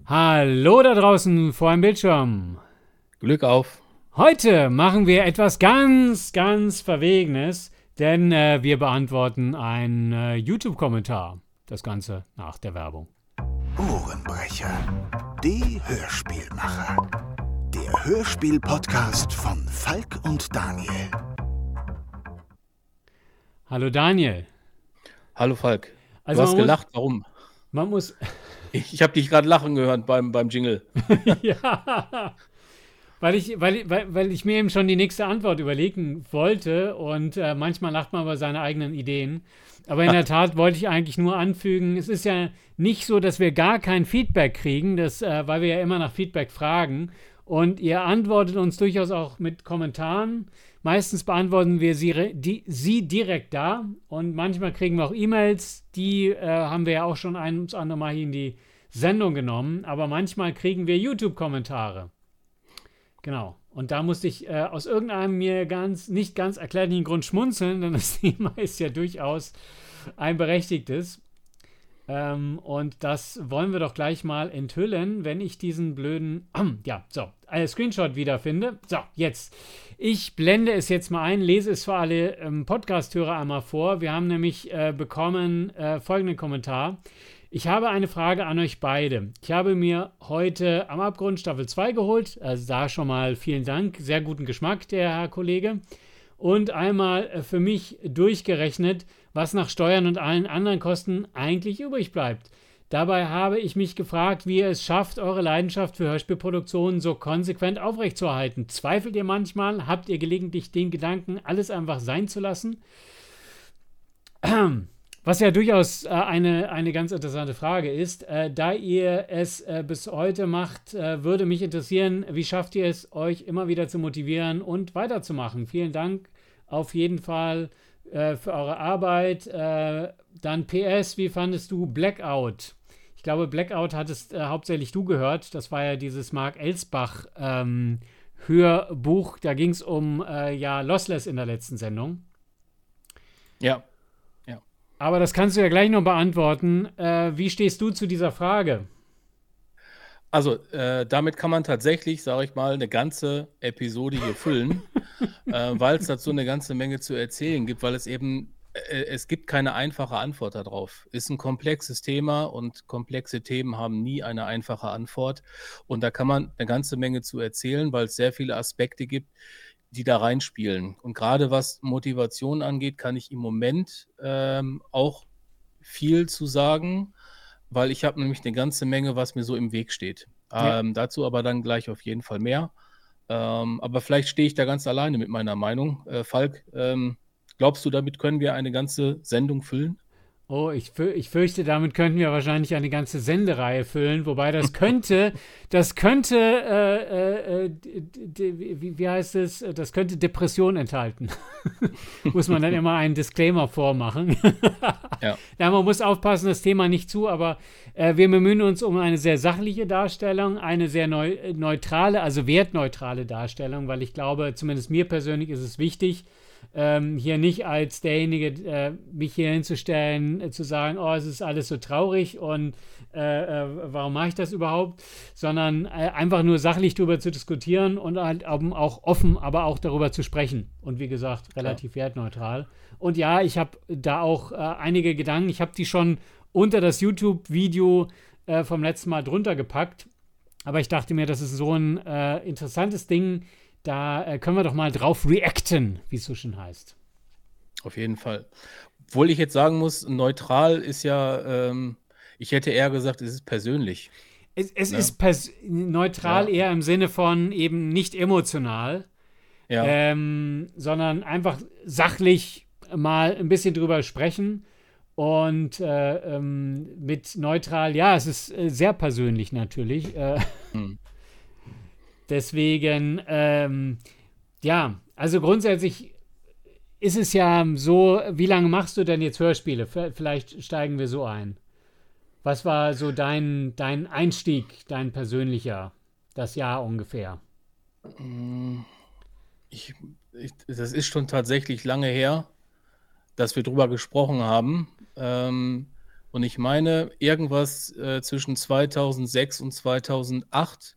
Hallo da draußen vor dem Bildschirm. Glück auf. Heute machen wir etwas ganz, ganz Verwegenes, denn wir beantworten einen YouTube-Kommentar. Das Ganze nach der Werbung. Ohrenbrecher, die Hörspielmacher. Der Hörspiel-Podcast von Falk und Daniel. Hallo Daniel. Hallo Falk. Also du hast gelacht, warum? Man muss... Ich habe dich gerade lachen gehört beim Jingle. Ja, weil ich mir eben schon die nächste Antwort überlegen wollte und manchmal lacht man über seine eigenen Ideen. Aber in der Tat wollte ich eigentlich nur anfügen, es ist ja nicht so, dass wir gar kein Feedback kriegen, weil wir ja immer nach Feedback fragen. Und ihr antwortet uns durchaus auch mit Kommentaren. Meistens beantworten wir sie direkt da. Und manchmal kriegen wir auch E-Mails. Die haben wir ja auch schon ein ums andere Mal hier in die Sendung genommen. Aber manchmal kriegen wir YouTube-Kommentare. Genau. Und da musste ich aus irgendeinem mir nicht ganz erklärlichen Grund schmunzeln, denn das Thema ist ja durchaus ein berechtigtes. Und das wollen wir doch gleich mal enthüllen, wenn ich diesen blöden Screenshot wiederfinde. So, jetzt. Ich blende es jetzt mal ein, lese es für alle Podcast-Hörer einmal vor. Wir haben nämlich bekommen folgenden Kommentar. Ich habe eine Frage an euch beide. Ich habe mir heute Am Abgrund Staffel 2 geholt. Also da schon mal vielen Dank. Sehr guten Geschmack, der Herr Kollege. Und einmal für mich durchgerechnet, was nach Steuern und allen anderen Kosten eigentlich übrig bleibt. Dabei habe ich mich gefragt, wie ihr es schafft, eure Leidenschaft für Hörspielproduktionen so konsequent aufrechtzuerhalten. Zweifelt ihr manchmal? Habt ihr gelegentlich den Gedanken, alles einfach sein zu lassen? Was ja durchaus eine ganz interessante Frage ist. Da ihr es bis heute macht, würde mich interessieren, wie schafft ihr es, euch immer wieder zu motivieren und weiterzumachen? Vielen Dank auf jeden Fall für eure Arbeit. Dann PS, wie fandest du Blackout? Ich glaube, Blackout hattest hauptsächlich du gehört. Das war ja dieses Mark Ellsbach Hörbuch. Da ging es um Lossless in der letzten Sendung. Ja. Aber das kannst du ja gleich noch beantworten. Wie stehst du zu dieser Frage? Also, damit kann man tatsächlich, sage ich mal, eine ganze Episode hier füllen, weil es dazu eine ganze Menge zu erzählen gibt, weil es gibt keine einfache Antwort darauf. Ist ein komplexes Thema und komplexe Themen haben nie eine einfache Antwort. Und da kann man eine ganze Menge zu erzählen, weil es sehr viele Aspekte gibt, die da reinspielen. Und gerade was Motivation angeht, kann ich im Moment auch viel zu sagen, weil ich habe nämlich eine ganze Menge, was mir so im Weg steht. Ja. Dazu aber dann gleich auf jeden Fall mehr. Aber vielleicht stehe ich da ganz alleine mit meiner Meinung. Falk, glaubst du, damit können wir eine ganze Sendung füllen? Oh, ich fürchte, damit könnten wir wahrscheinlich eine ganze Sendereihe füllen, wobei das könnte, wie heißt es, das könnte Depression enthalten. Muss man dann immer einen Disclaimer vormachen. Ja. Ja, man muss aufpassen, das Thema nicht zu, aber wir bemühen uns um eine sehr sachliche Darstellung, eine sehr neutrale, also wertneutrale Darstellung, weil ich glaube, zumindest mir persönlich ist es wichtig, hier nicht als derjenige, mich hier hinzustellen, zu sagen, oh, es ist alles so traurig und warum mache ich das überhaupt, sondern einfach nur sachlich darüber zu diskutieren und halt auch offen, aber auch darüber zu sprechen und wie gesagt, relativ wertneutral. Und ja, ich habe da auch einige Gedanken, ich habe die schon unter das YouTube-Video vom letzten Mal drunter gepackt, aber ich dachte mir, das ist so ein interessantes Ding. Da können wir doch mal drauf reacten, wie es so schön heißt. Auf jeden Fall. Obwohl ich jetzt sagen muss, neutral ist ja, ich hätte eher gesagt, es ist persönlich. Es ist neutral eher im Sinne von eben nicht emotional, sondern einfach sachlich mal ein bisschen drüber sprechen. Und mit neutral, ja, es ist sehr persönlich natürlich. Deswegen, also grundsätzlich ist es ja so, wie lange machst du denn jetzt Hörspiele? Vielleicht steigen wir so ein. Was war so dein Einstieg, dein persönlicher, das Jahr ungefähr? Das ist schon tatsächlich lange her, dass wir drüber gesprochen haben. Und ich meine, irgendwas zwischen 2006 und 2008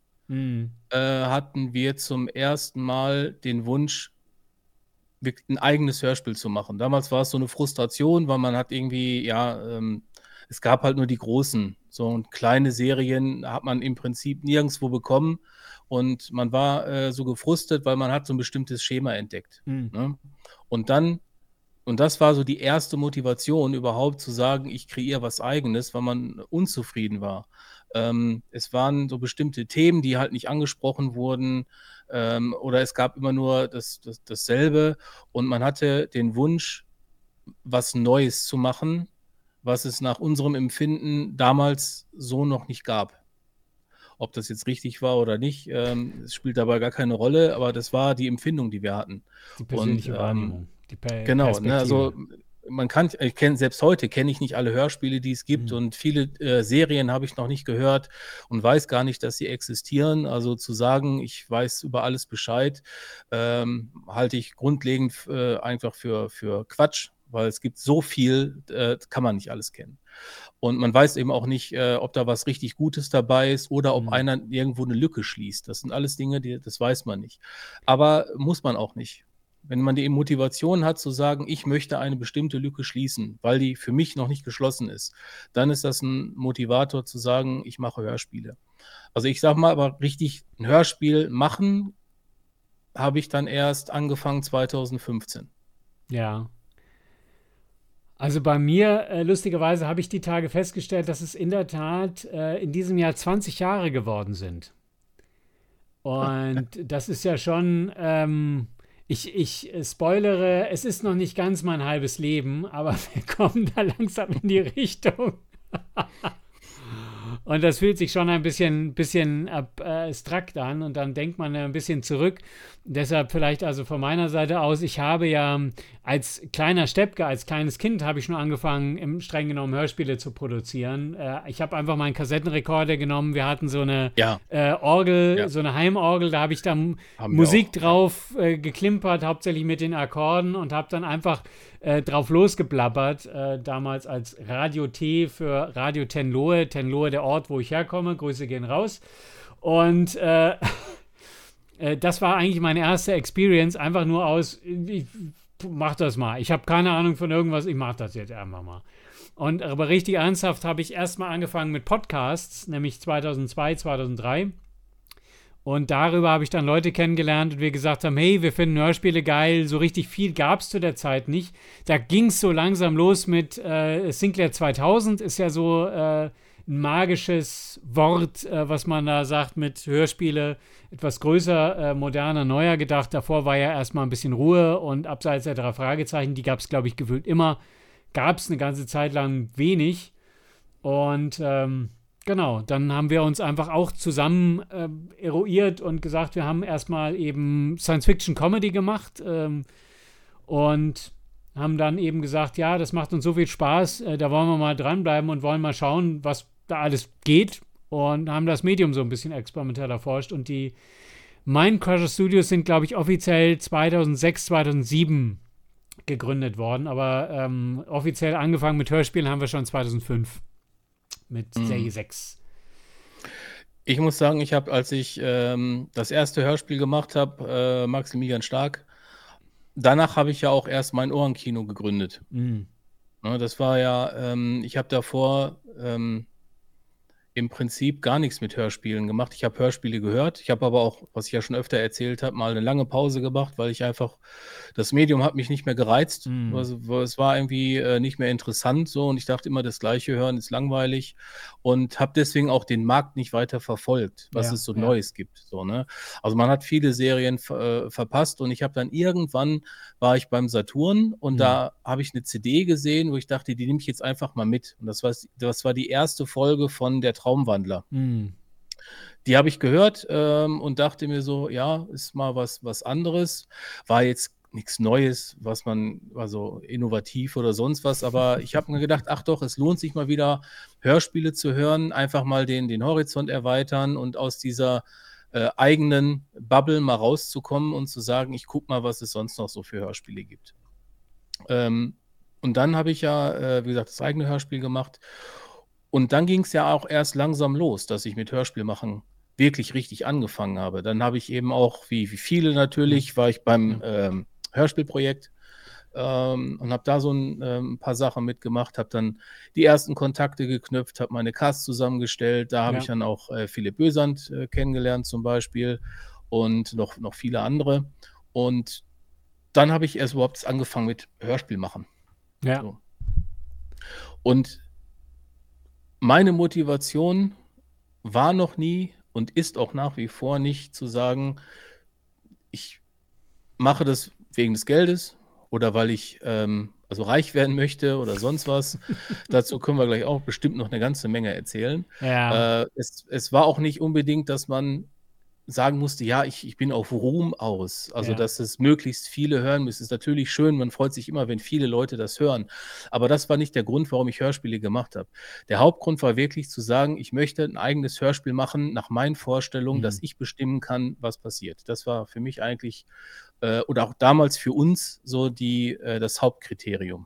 hatten wir zum ersten Mal den Wunsch, ein eigenes Hörspiel zu machen. Damals war es so eine Frustration, weil man hat irgendwie, es gab halt nur die großen. So und kleine Serien hat man im Prinzip nirgendwo bekommen. Und man war so gefrustet, weil man hat so ein bestimmtes Schema entdeckt. Ne? Und das war so die erste Motivation, überhaupt zu sagen, ich kreiere was Eigenes, weil man unzufrieden war. Es waren so bestimmte Themen, die halt nicht angesprochen wurden, oder es gab immer nur dasselbe. Und man hatte den Wunsch, was Neues zu machen, was es nach unserem Empfinden damals so noch nicht gab. Ob das jetzt richtig war oder nicht, es spielt dabei gar keine Rolle, aber das war die Empfindung, die wir hatten. Die persönliche Wahrnehmung. Genau, ne, also selbst heute kenne ich nicht alle Hörspiele, die es gibt, und viele Serien habe ich noch nicht gehört und weiß gar nicht, dass sie existieren. Also zu sagen, ich weiß über alles Bescheid, halte ich grundlegend einfach für Quatsch, weil es gibt so viel, kann man nicht alles kennen. Und man weiß eben auch nicht, ob da was richtig Gutes dabei ist oder ob einer irgendwo eine Lücke schließt. Das sind alles Dinge, das weiß man nicht. Aber muss man auch nicht. Wenn man die Motivation hat, zu sagen, ich möchte eine bestimmte Lücke schließen, weil die für mich noch nicht geschlossen ist, dann ist das ein Motivator zu sagen, ich mache Hörspiele. Also ich sage mal, aber richtig ein Hörspiel machen, habe ich dann erst angefangen 2015. Ja. Also bei mir, lustigerweise, habe ich die Tage festgestellt, dass es in der Tat in diesem Jahr 20 Jahre geworden sind. Und das ist ja schon, ich spoilere, es ist noch nicht ganz mein halbes Leben, aber wir kommen da langsam in die Richtung. Und das fühlt sich schon ein bisschen abstrakt an, und dann denkt man ein bisschen zurück. Deshalb vielleicht also von meiner Seite aus, ich habe ja als kleiner Steppke, als kleines Kind habe ich schon angefangen, streng genommen Hörspiele zu produzieren. Ich habe einfach meinen Kassettenrekorder genommen, wir hatten so eine Orgel, so eine Heimorgel, da habe ich dann Musik drauf geklimpert, hauptsächlich mit den Akkorden, und habe dann einfach drauf losgeblabbert, damals als Radio T für Radio Tenlohe, der Ort, wo ich herkomme, Grüße gehen raus. Und das war eigentlich meine erste Experience, einfach nur aus, ich mach das mal. Ich habe keine Ahnung von irgendwas, ich mach das jetzt einfach mal. Aber richtig ernsthaft habe ich erstmal angefangen mit Podcasts, nämlich 2002, 2003. Und darüber habe ich dann Leute kennengelernt und wir gesagt haben, hey, wir finden Hörspiele geil. So richtig viel gab es zu der Zeit nicht. Da ging es so langsam los mit Sinclair 2000, ist ja so ein magisches Wort, was man da sagt mit Hörspiele, etwas größer, moderner, neuer gedacht. Davor war ja erstmal ein bisschen Ruhe und abseits der 3 Fragezeichen, die gab es, glaube ich, gefühlt immer. Gab es eine ganze Zeit lang wenig. Und genau, dann haben wir uns einfach auch zusammen eruiert und gesagt, wir haben erstmal eben Science-Fiction-Comedy gemacht und haben dann eben gesagt, ja, das macht uns so viel Spaß, da wollen wir mal dranbleiben und wollen mal schauen, was da alles geht, und haben das Medium so ein bisschen experimentell erforscht. Und die Mindcrusher Studios sind, glaube ich, offiziell 2006, 2007 gegründet worden, aber offiziell angefangen mit Hörspielen haben wir schon 2005 mit Serie 6. Ich muss sagen, ich habe, als ich das erste Hörspiel gemacht habe, Maximilian Stark, danach habe ich ja auch erst mein Ohrenkino gegründet. Ne, das war ja, ich habe davor im Prinzip gar nichts mit Hörspielen gemacht. Ich habe Hörspiele gehört. Ich habe aber auch, was ich ja schon öfter erzählt habe, mal eine lange Pause gemacht, weil ich einfach, das Medium hat mich nicht mehr gereizt. Also, es war irgendwie nicht mehr interessant so, und ich dachte immer, das Gleiche hören ist langweilig, und habe deswegen auch den Markt nicht weiter verfolgt, was es so Neues gibt. So, ne? Also man hat viele Serien verpasst, und ich habe dann irgendwann, war ich beim Saturn, und da habe ich eine CD gesehen, wo ich dachte, die nehme ich jetzt einfach mal mit. Und das war die erste Folge von Der Traumwandler. Die habe ich gehört und dachte mir so, ja, ist mal was anderes. War jetzt nichts Neues, was man, also innovativ oder sonst was, aber ich habe mir gedacht, ach doch, es lohnt sich mal wieder, Hörspiele zu hören, einfach mal den Horizont erweitern und aus dieser eigenen Bubble mal rauszukommen und zu sagen, ich gucke mal, was es sonst noch so für Hörspiele gibt. Und dann habe ich ja, wie gesagt, das eigene Hörspiel gemacht. Und dann ging es ja auch erst langsam los, dass ich mit Hörspiel machen wirklich richtig angefangen habe. Dann habe ich eben auch, wie viele natürlich, war ich beim Hörspielprojekt und habe da so ein paar Sachen mitgemacht, habe dann die ersten Kontakte geknüpft, habe meine Casts zusammengestellt. Da habe ich dann auch Philipp Bösand kennengelernt zum Beispiel und noch viele andere. Und dann habe ich erst überhaupt angefangen mit Hörspiel machen. Ja. So. Und meine Motivation war noch nie und ist auch nach wie vor nicht zu sagen, ich mache das wegen des Geldes oder weil ich also reich werden möchte oder sonst was. Dazu können wir gleich auch bestimmt noch eine ganze Menge erzählen. Ja. Es war auch nicht unbedingt, dass man sagen musste, ja, ich bin auf Ruhm aus. Also, dass es möglichst viele hören müssen. Ist natürlich schön, man freut sich immer, wenn viele Leute das hören. Aber das war nicht der Grund, warum ich Hörspiele gemacht habe. Der Hauptgrund war wirklich zu sagen, ich möchte ein eigenes Hörspiel machen, nach meinen Vorstellungen, dass ich bestimmen kann, was passiert. Das war für mich eigentlich, oder auch damals für uns, so das Hauptkriterium.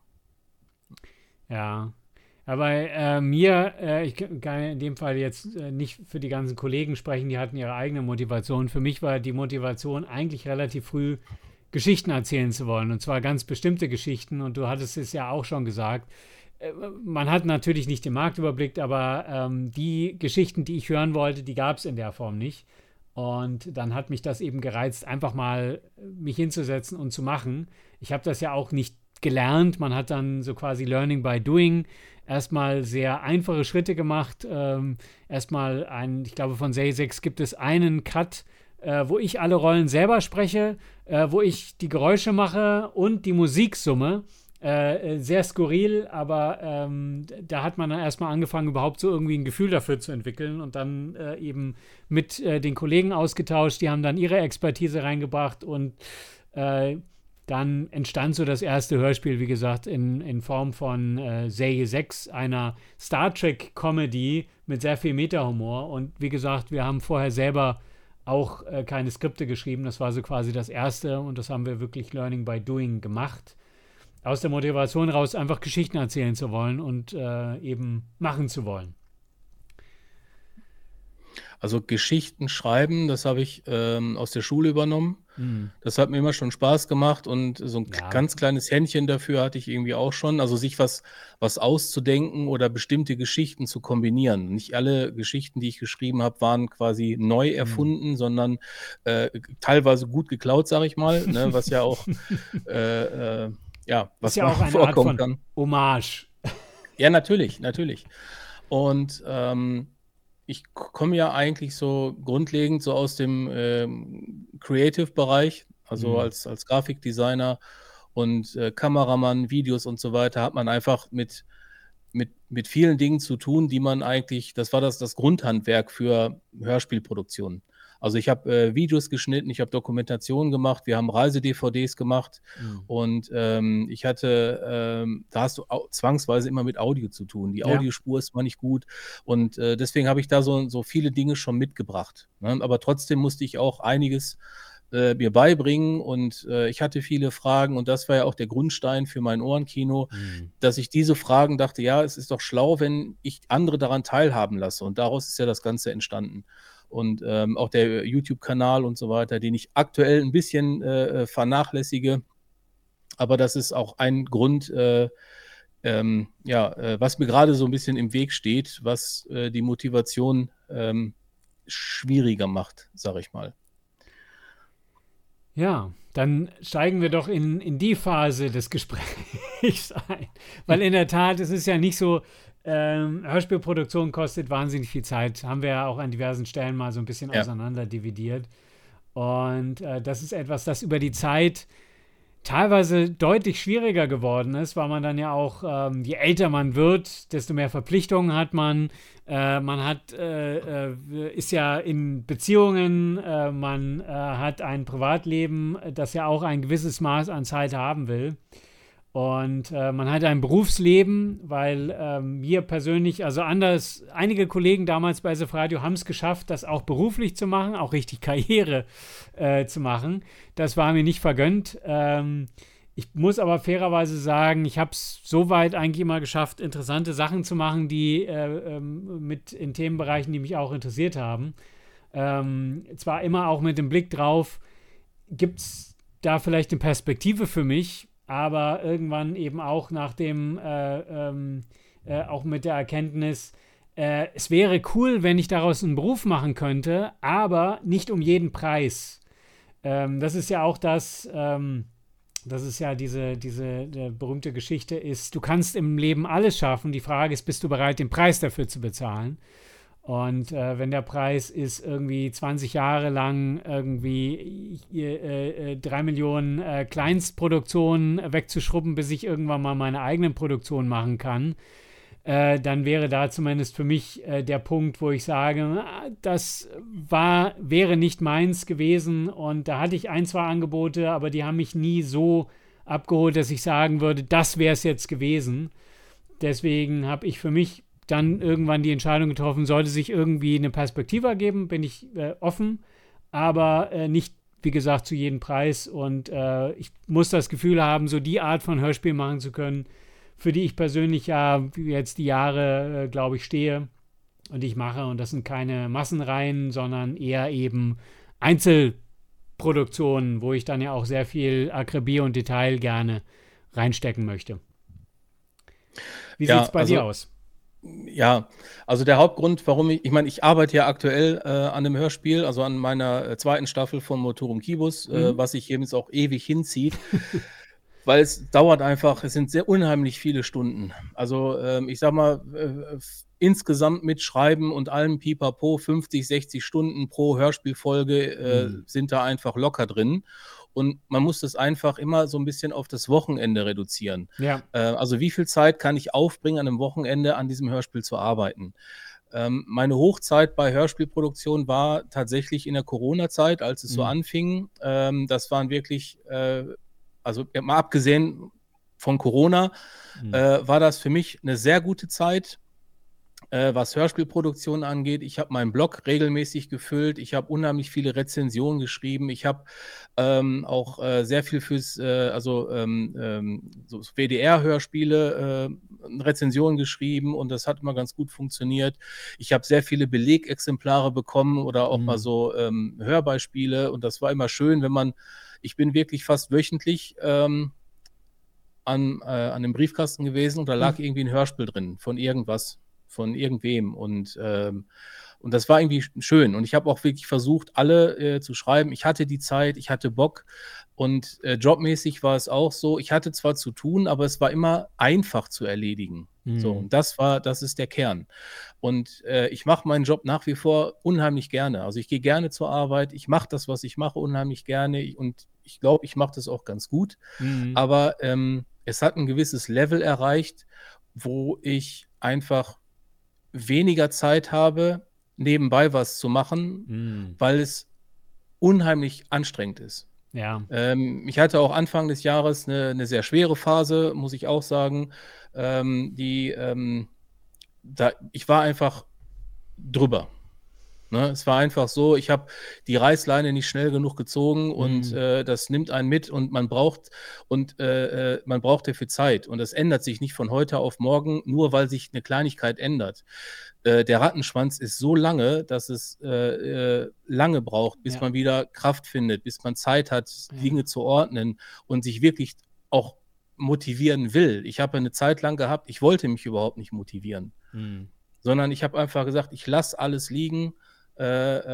Ja. Aber ich kann in dem Fall jetzt nicht für die ganzen Kollegen sprechen, die hatten ihre eigene Motivation. Für mich war die Motivation eigentlich relativ früh, Geschichten erzählen zu wollen. Und zwar ganz bestimmte Geschichten. Und du hattest es ja auch schon gesagt. Man hat natürlich nicht den Marktüberblick, aber die Geschichten, die ich hören wollte, die gab es in der Form nicht. Und dann hat mich das eben gereizt, einfach mal mich hinzusetzen und zu machen. Ich habe das ja auch nicht gelernt. Man hat dann so quasi Learning by Doing erstmal sehr einfache Schritte gemacht. Erstmal ich glaube, von Serie 6 gibt es einen Cut, wo ich alle Rollen selber spreche, wo ich die Geräusche mache und die Musik summe. Sehr skurril, aber da hat man dann erstmal angefangen, überhaupt so irgendwie ein Gefühl dafür zu entwickeln und dann eben mit den Kollegen ausgetauscht. Die haben dann ihre Expertise reingebracht und dann entstand so das erste Hörspiel, wie gesagt, in Form von Serie 6, einer Star Trek-Comedy mit sehr viel Meta-Humor. Und wie gesagt, wir haben vorher selber auch keine Skripte geschrieben. Das war so quasi das erste und das haben wir wirklich Learning by Doing gemacht. Aus der Motivation raus, einfach Geschichten erzählen zu wollen und eben machen zu wollen. Also Geschichten schreiben, das habe ich aus der Schule übernommen. Das hat mir immer schon Spaß gemacht und so ein ganz kleines Händchen dafür hatte ich irgendwie auch schon. Also sich was auszudenken oder bestimmte Geschichten zu kombinieren. Nicht alle Geschichten, die ich geschrieben habe, waren quasi neu erfunden, sondern teilweise gut geklaut, sage ich mal, ne, was ja auch was ist ja auch eine vorkommen Art von kann. Hommage. Ja, natürlich. Und ich komme ja eigentlich so grundlegend so aus dem Creative-Bereich, also als Grafikdesigner und Kameramann, Videos und so weiter, hat man einfach mit vielen Dingen zu tun, die man eigentlich, das war das Grundhandwerk für Hörspielproduktionen. Also ich habe Videos geschnitten, ich habe Dokumentationen gemacht, wir haben Reise-DVDs gemacht und ich hatte, da hast du zwangsweise immer mit Audio zu tun. Die Audiospur ist mal nicht gut und deswegen habe ich da so viele Dinge schon mitgebracht. Ne? Aber trotzdem musste ich auch einiges mir beibringen und ich hatte viele Fragen und das war ja auch der Grundstein für mein Ohrenkino, dass ich diese Fragen dachte, ja, es ist doch schlau, wenn ich andere daran teilhaben lasse und daraus ist ja das Ganze entstanden. Und auch der YouTube-Kanal und so weiter, den ich aktuell ein bisschen vernachlässige. Aber das ist auch ein Grund, was mir gerade so ein bisschen im Weg steht, was die Motivation schwieriger macht, sage ich mal. Ja, dann steigen wir doch in die Phase des Gesprächs ein. Weil in der Tat, es ist ja nicht so, Hörspielproduktion kostet wahnsinnig viel Zeit. Haben wir ja auch an diversen Stellen mal so ein bisschen auseinander dividiert. Und das ist etwas, das über die Zeit teilweise deutlich schwieriger geworden ist, weil man dann ja auch, je älter man wird, desto mehr Verpflichtungen hat man. Ist ja in Beziehungen, man hat ein Privatleben, das ja auch ein gewisses Maß an Zeit haben will. Und man hat ein Berufsleben, weil mir persönlich, also anders, einige Kollegen damals bei SF Radio haben es geschafft, das auch beruflich zu machen, auch richtig Karriere zu machen. Das war mir nicht vergönnt. Ich muss aber fairerweise sagen, ich habe es soweit eigentlich immer geschafft, interessante Sachen zu machen, die mit in Themenbereichen, die mich auch interessiert haben. Zwar immer auch mit dem Blick drauf, gibt es da vielleicht eine Perspektive für mich, aber irgendwann eben auch nach dem, auch mit der Erkenntnis, es wäre cool, wenn ich daraus einen Beruf machen könnte, aber nicht um jeden Preis. Das ist ja auch das ist ja diese berühmte Geschichte ist, du kannst im Leben alles schaffen. Die Frage ist, bist du bereit, den Preis dafür zu bezahlen? Und wenn der Preis ist, irgendwie 20 Jahre lang irgendwie 3 Millionen Kleinstproduktionen wegzuschrubben, bis ich irgendwann mal meine eigenen Produktionen machen kann, dann wäre da zumindest für mich der Punkt, wo ich sage, das wäre nicht meins gewesen und da hatte ich 2 Angebote, aber die haben mich nie so abgeholt, dass ich sagen würde, das wäre es jetzt gewesen. Deswegen habe ich für mich dann irgendwann die Entscheidung getroffen, sollte sich irgendwie eine Perspektive ergeben, bin ich offen, aber nicht, wie gesagt, zu jedem Preis und ich muss das Gefühl haben, so die Art von Hörspiel machen zu können, für die ich persönlich ja jetzt die Jahre, glaube ich, stehe und ich mache. Und das sind keine Massenreihen, sondern eher eben Einzelproduktionen, wo ich dann ja auch sehr viel Akribie und Detail gerne reinstecken möchte. Wie sieht es bei dir aus? Ja, also der Hauptgrund, warum ich meine, ich arbeite ja aktuell an einem Hörspiel, also an meiner 2. Staffel von Motorum Kibus, was sich eben jetzt auch ewig hinzieht. Weil es dauert einfach, es sind sehr unheimlich viele Stunden. Also ich sag mal, insgesamt mit Schreiben und allem Pipapo 50, 60 Stunden pro Hörspielfolge sind da einfach locker drin. Und man muss das einfach immer so ein bisschen auf das Wochenende reduzieren. Ja. Also wie viel Zeit kann ich aufbringen, an einem Wochenende an diesem Hörspiel zu arbeiten? Meine Hochzeit bei Hörspielproduktion war tatsächlich in der Corona-Zeit, als es so anfing. Das waren wirklich... Also mal abgesehen von Corona, war das für mich eine sehr gute Zeit, was Hörspielproduktion angeht. Ich habe meinen Blog regelmäßig gefüllt. Ich habe unheimlich viele Rezensionen geschrieben. Ich habe auch sehr viel fürs, so WDR-Hörspiele Rezensionen geschrieben und das hat immer ganz gut funktioniert. Ich habe sehr viele Belegexemplare bekommen oder auch mal so Hörbeispiele und das war immer schön, ich bin wirklich fast wöchentlich an einem Briefkasten gewesen und da lag irgendwie ein Hörspiel drin von irgendwas, von irgendwem und das war irgendwie schön und ich habe auch wirklich versucht, alle zu schreiben. Ich hatte die Zeit, ich hatte Bock und jobmäßig war es auch so, ich hatte zwar zu tun, aber es war immer einfach zu erledigen. So, und das ist der Kern. Und ich mache meinen Job nach wie vor unheimlich gerne. Also ich gehe gerne zur Arbeit, ich mache das, was ich mache, unheimlich gerne und ich glaube, ich mache das auch ganz gut. Aber es hat ein gewisses Level erreicht, wo ich einfach weniger Zeit habe, nebenbei was zu machen, weil es unheimlich anstrengend ist. Ja. Ich hatte auch Anfang des Jahres eine sehr schwere Phase, muss ich auch sagen. Ich war einfach drüber. Ne? Es war einfach so, ich habe die Reißleine nicht schnell genug gezogen und das nimmt einen mit und man braucht dafür Zeit. Und das ändert sich nicht von heute auf morgen, nur weil sich eine Kleinigkeit ändert. Der Rattenschwanz ist so lange, dass es lange braucht, bis man wieder Kraft findet, bis man Zeit hat, Dinge zu ordnen und sich wirklich auch motivieren will. Ich habe eine Zeit lang gehabt, ich wollte mich überhaupt nicht motivieren, sondern ich habe einfach gesagt, ich lasse alles liegen. Ich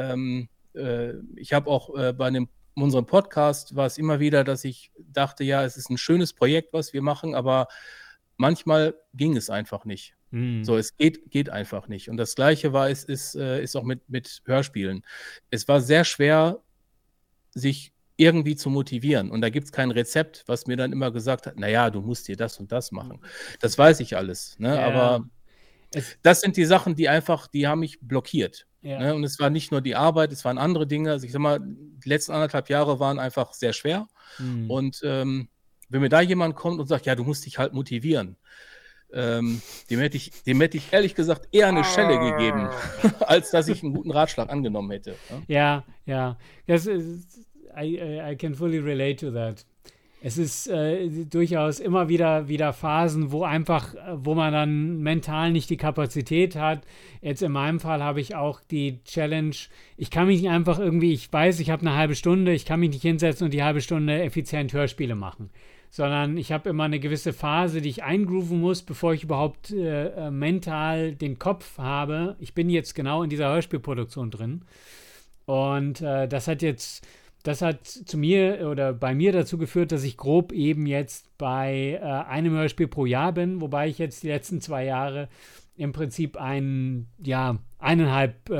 habe auch bei unserem Podcast war es immer wieder, dass ich dachte, ja, es ist ein schönes Projekt, was wir machen, aber manchmal ging es einfach nicht. So, es geht einfach nicht. Und das Gleiche ist auch mit Hörspielen. Es war sehr schwer, sich irgendwie zu motivieren. Und da gibt es kein Rezept, was mir dann immer gesagt hat, naja, du musst dir das und das machen. Das weiß ich alles. Ne? Ja. Aber das sind die Sachen, die haben mich blockiert. Ja. Ne? Und es war nicht nur die Arbeit, es waren andere Dinge. Also ich sag mal, die letzten 1,5 Jahre waren einfach sehr schwer. Und wenn mir da jemand kommt und sagt, ja, du musst dich halt motivieren, dem hätte ich ehrlich gesagt eher eine Schelle gegeben, als dass ich einen guten Ratschlag angenommen hätte. Ja. Das ist, I can fully relate to that. Es ist durchaus immer wieder Phasen, wo man dann mental nicht die Kapazität hat. Jetzt in meinem Fall habe ich auch die Challenge, ich kann mich nicht einfach irgendwie, ich weiß, ich habe eine halbe Stunde, ich kann mich nicht hinsetzen und die halbe Stunde effizient Hörspiele machen, sondern ich habe immer eine gewisse Phase, die ich eingrooven muss, bevor ich überhaupt mental den Kopf habe. Ich bin jetzt genau in dieser Hörspielproduktion drin und das hat zu mir oder bei mir dazu geführt, dass ich grob eben jetzt bei einem Hörspiel pro Jahr bin, wobei ich jetzt die letzten 2 Jahre im Prinzip ein, ja, 1,5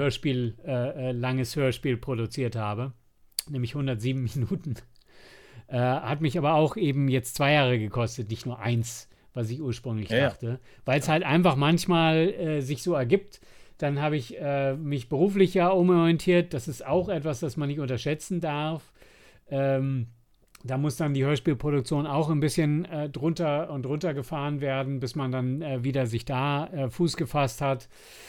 langes Hörspiel produziert habe, nämlich 107 Minuten. Hat mich aber auch eben jetzt 2 Jahre gekostet, nicht nur 1, was ich ursprünglich dachte, weil es halt einfach manchmal sich so ergibt. Dann habe ich mich beruflich ja umorientiert. Das ist auch etwas, das man nicht unterschätzen darf. Da muss dann die Hörspielproduktion auch ein bisschen drunter und drunter gefahren werden, bis man dann wieder sich da Fuß gefasst hat.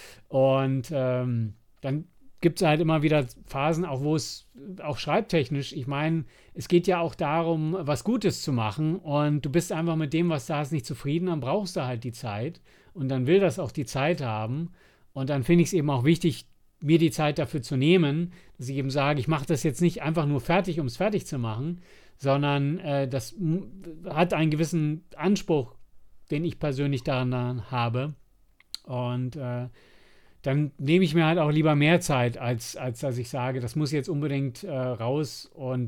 Und dann gibt es halt immer wieder Phasen, auch wo es auch schreibtechnisch, ich meine, es geht ja auch darum, was Gutes zu machen. Und du bist einfach mit dem, was da ist, nicht zufrieden. Dann brauchst du halt die Zeit. Und dann will das auch die Zeit haben. Und dann finde ich es eben auch wichtig, mir die Zeit dafür zu nehmen, dass ich eben sage, ich mache das jetzt nicht einfach nur fertig, um es fertig zu machen, sondern das hat einen gewissen Anspruch, den ich persönlich daran habe. Und dann nehme ich mir halt auch lieber mehr Zeit, als dass ich sage, das muss jetzt unbedingt raus. Und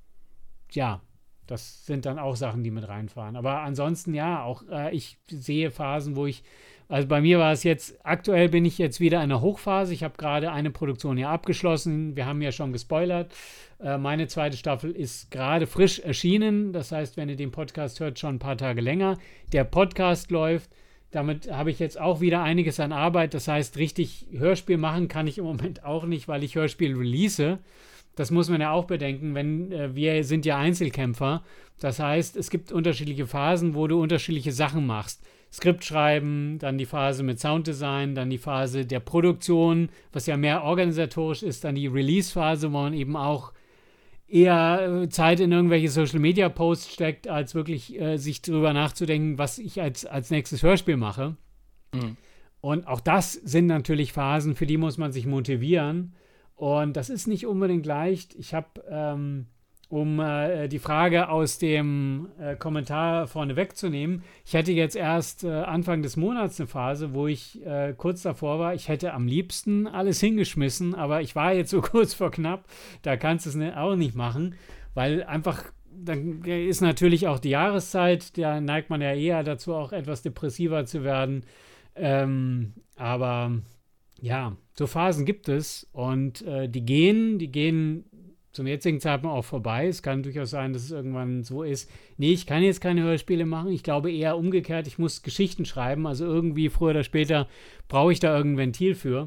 ja, das sind dann auch Sachen, die mit reinfahren. Aber ansonsten, ja, auch ich sehe Phasen, also bei mir war es jetzt, aktuell bin ich jetzt wieder in der Hochphase. Ich habe gerade eine Produktion hier abgeschlossen. Wir haben ja schon gespoilert. Meine 2. Staffel ist gerade frisch erschienen. Das heißt, wenn ihr den Podcast hört, schon ein paar Tage länger. Der Podcast läuft. Damit habe ich jetzt auch wieder einiges an Arbeit. Das heißt, richtig Hörspiel machen kann ich im Moment auch nicht, weil ich Hörspiel release. Das muss man ja auch bedenken, wir sind ja Einzelkämpfer. Das heißt, es gibt unterschiedliche Phasen, wo du unterschiedliche Sachen machst. Skript schreiben, dann die Phase mit Sounddesign, dann die Phase der Produktion, was ja mehr organisatorisch ist, dann die Release-Phase, wo man eben auch eher Zeit in irgendwelche Social-Media-Posts steckt, als wirklich sich darüber nachzudenken, was ich als nächstes Hörspiel mache. Mhm. Und auch das sind natürlich Phasen, für die muss man sich motivieren. Und das ist nicht unbedingt leicht. Ich habe, um die Frage aus dem Kommentar vorne wegzunehmen, ich hätte jetzt erst Anfang des Monats eine Phase, wo ich kurz davor war, ich hätte am liebsten alles hingeschmissen, aber ich war jetzt so kurz vor knapp, da kannst du es auch nicht machen, weil einfach, dann ist natürlich auch die Jahreszeit, da neigt man ja eher dazu, auch etwas depressiver zu werden. Aber ja, so Phasen gibt es und die gehen zum jetzigen Zeitpunkt auch vorbei. Es kann durchaus sein, dass es irgendwann so ist, nee, ich kann jetzt keine Hörspiele machen. Ich glaube eher umgekehrt, ich muss Geschichten schreiben. Also irgendwie früher oder später brauche ich da irgendein Ventil für.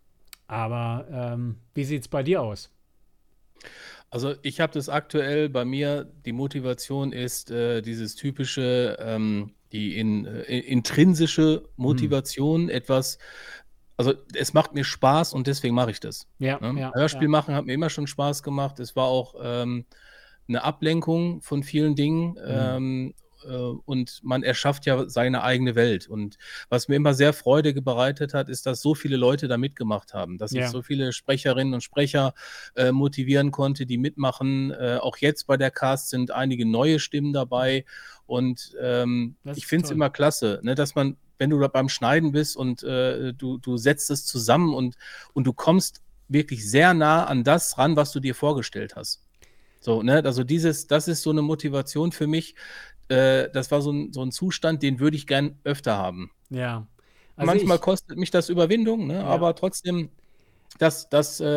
Aber wie sieht es bei dir aus? Also ich habe das aktuell bei mir, die Motivation ist dieses typische, die intrinsische Motivation, etwas. Also es macht mir Spaß und deswegen mache ich das. Ja, Ne? ja, Hörspiel ja. machen hat mir immer schon Spaß gemacht. Es war auch eine Ablenkung von vielen Dingen und man erschafft ja seine eigene Welt. Und was mir immer sehr Freude bereitet hat, ist, dass so viele Leute da mitgemacht haben, dass ich Ja. so viele Sprecherinnen und Sprecher motivieren konnte, die mitmachen. Auch jetzt bei der Cast sind einige neue Stimmen dabei und Das ich ist finde es toll. immer klasse, ne, dass man, wenn du da beim Schneiden bist und du setzt es zusammen und du kommst wirklich sehr nah an das ran, was du dir vorgestellt hast. So, ne, also das ist so eine Motivation für mich. Das war so ein Zustand, den würde ich gern öfter haben. Ja. Also Manchmal kostet mich das Überwindung, ne, aber trotzdem, das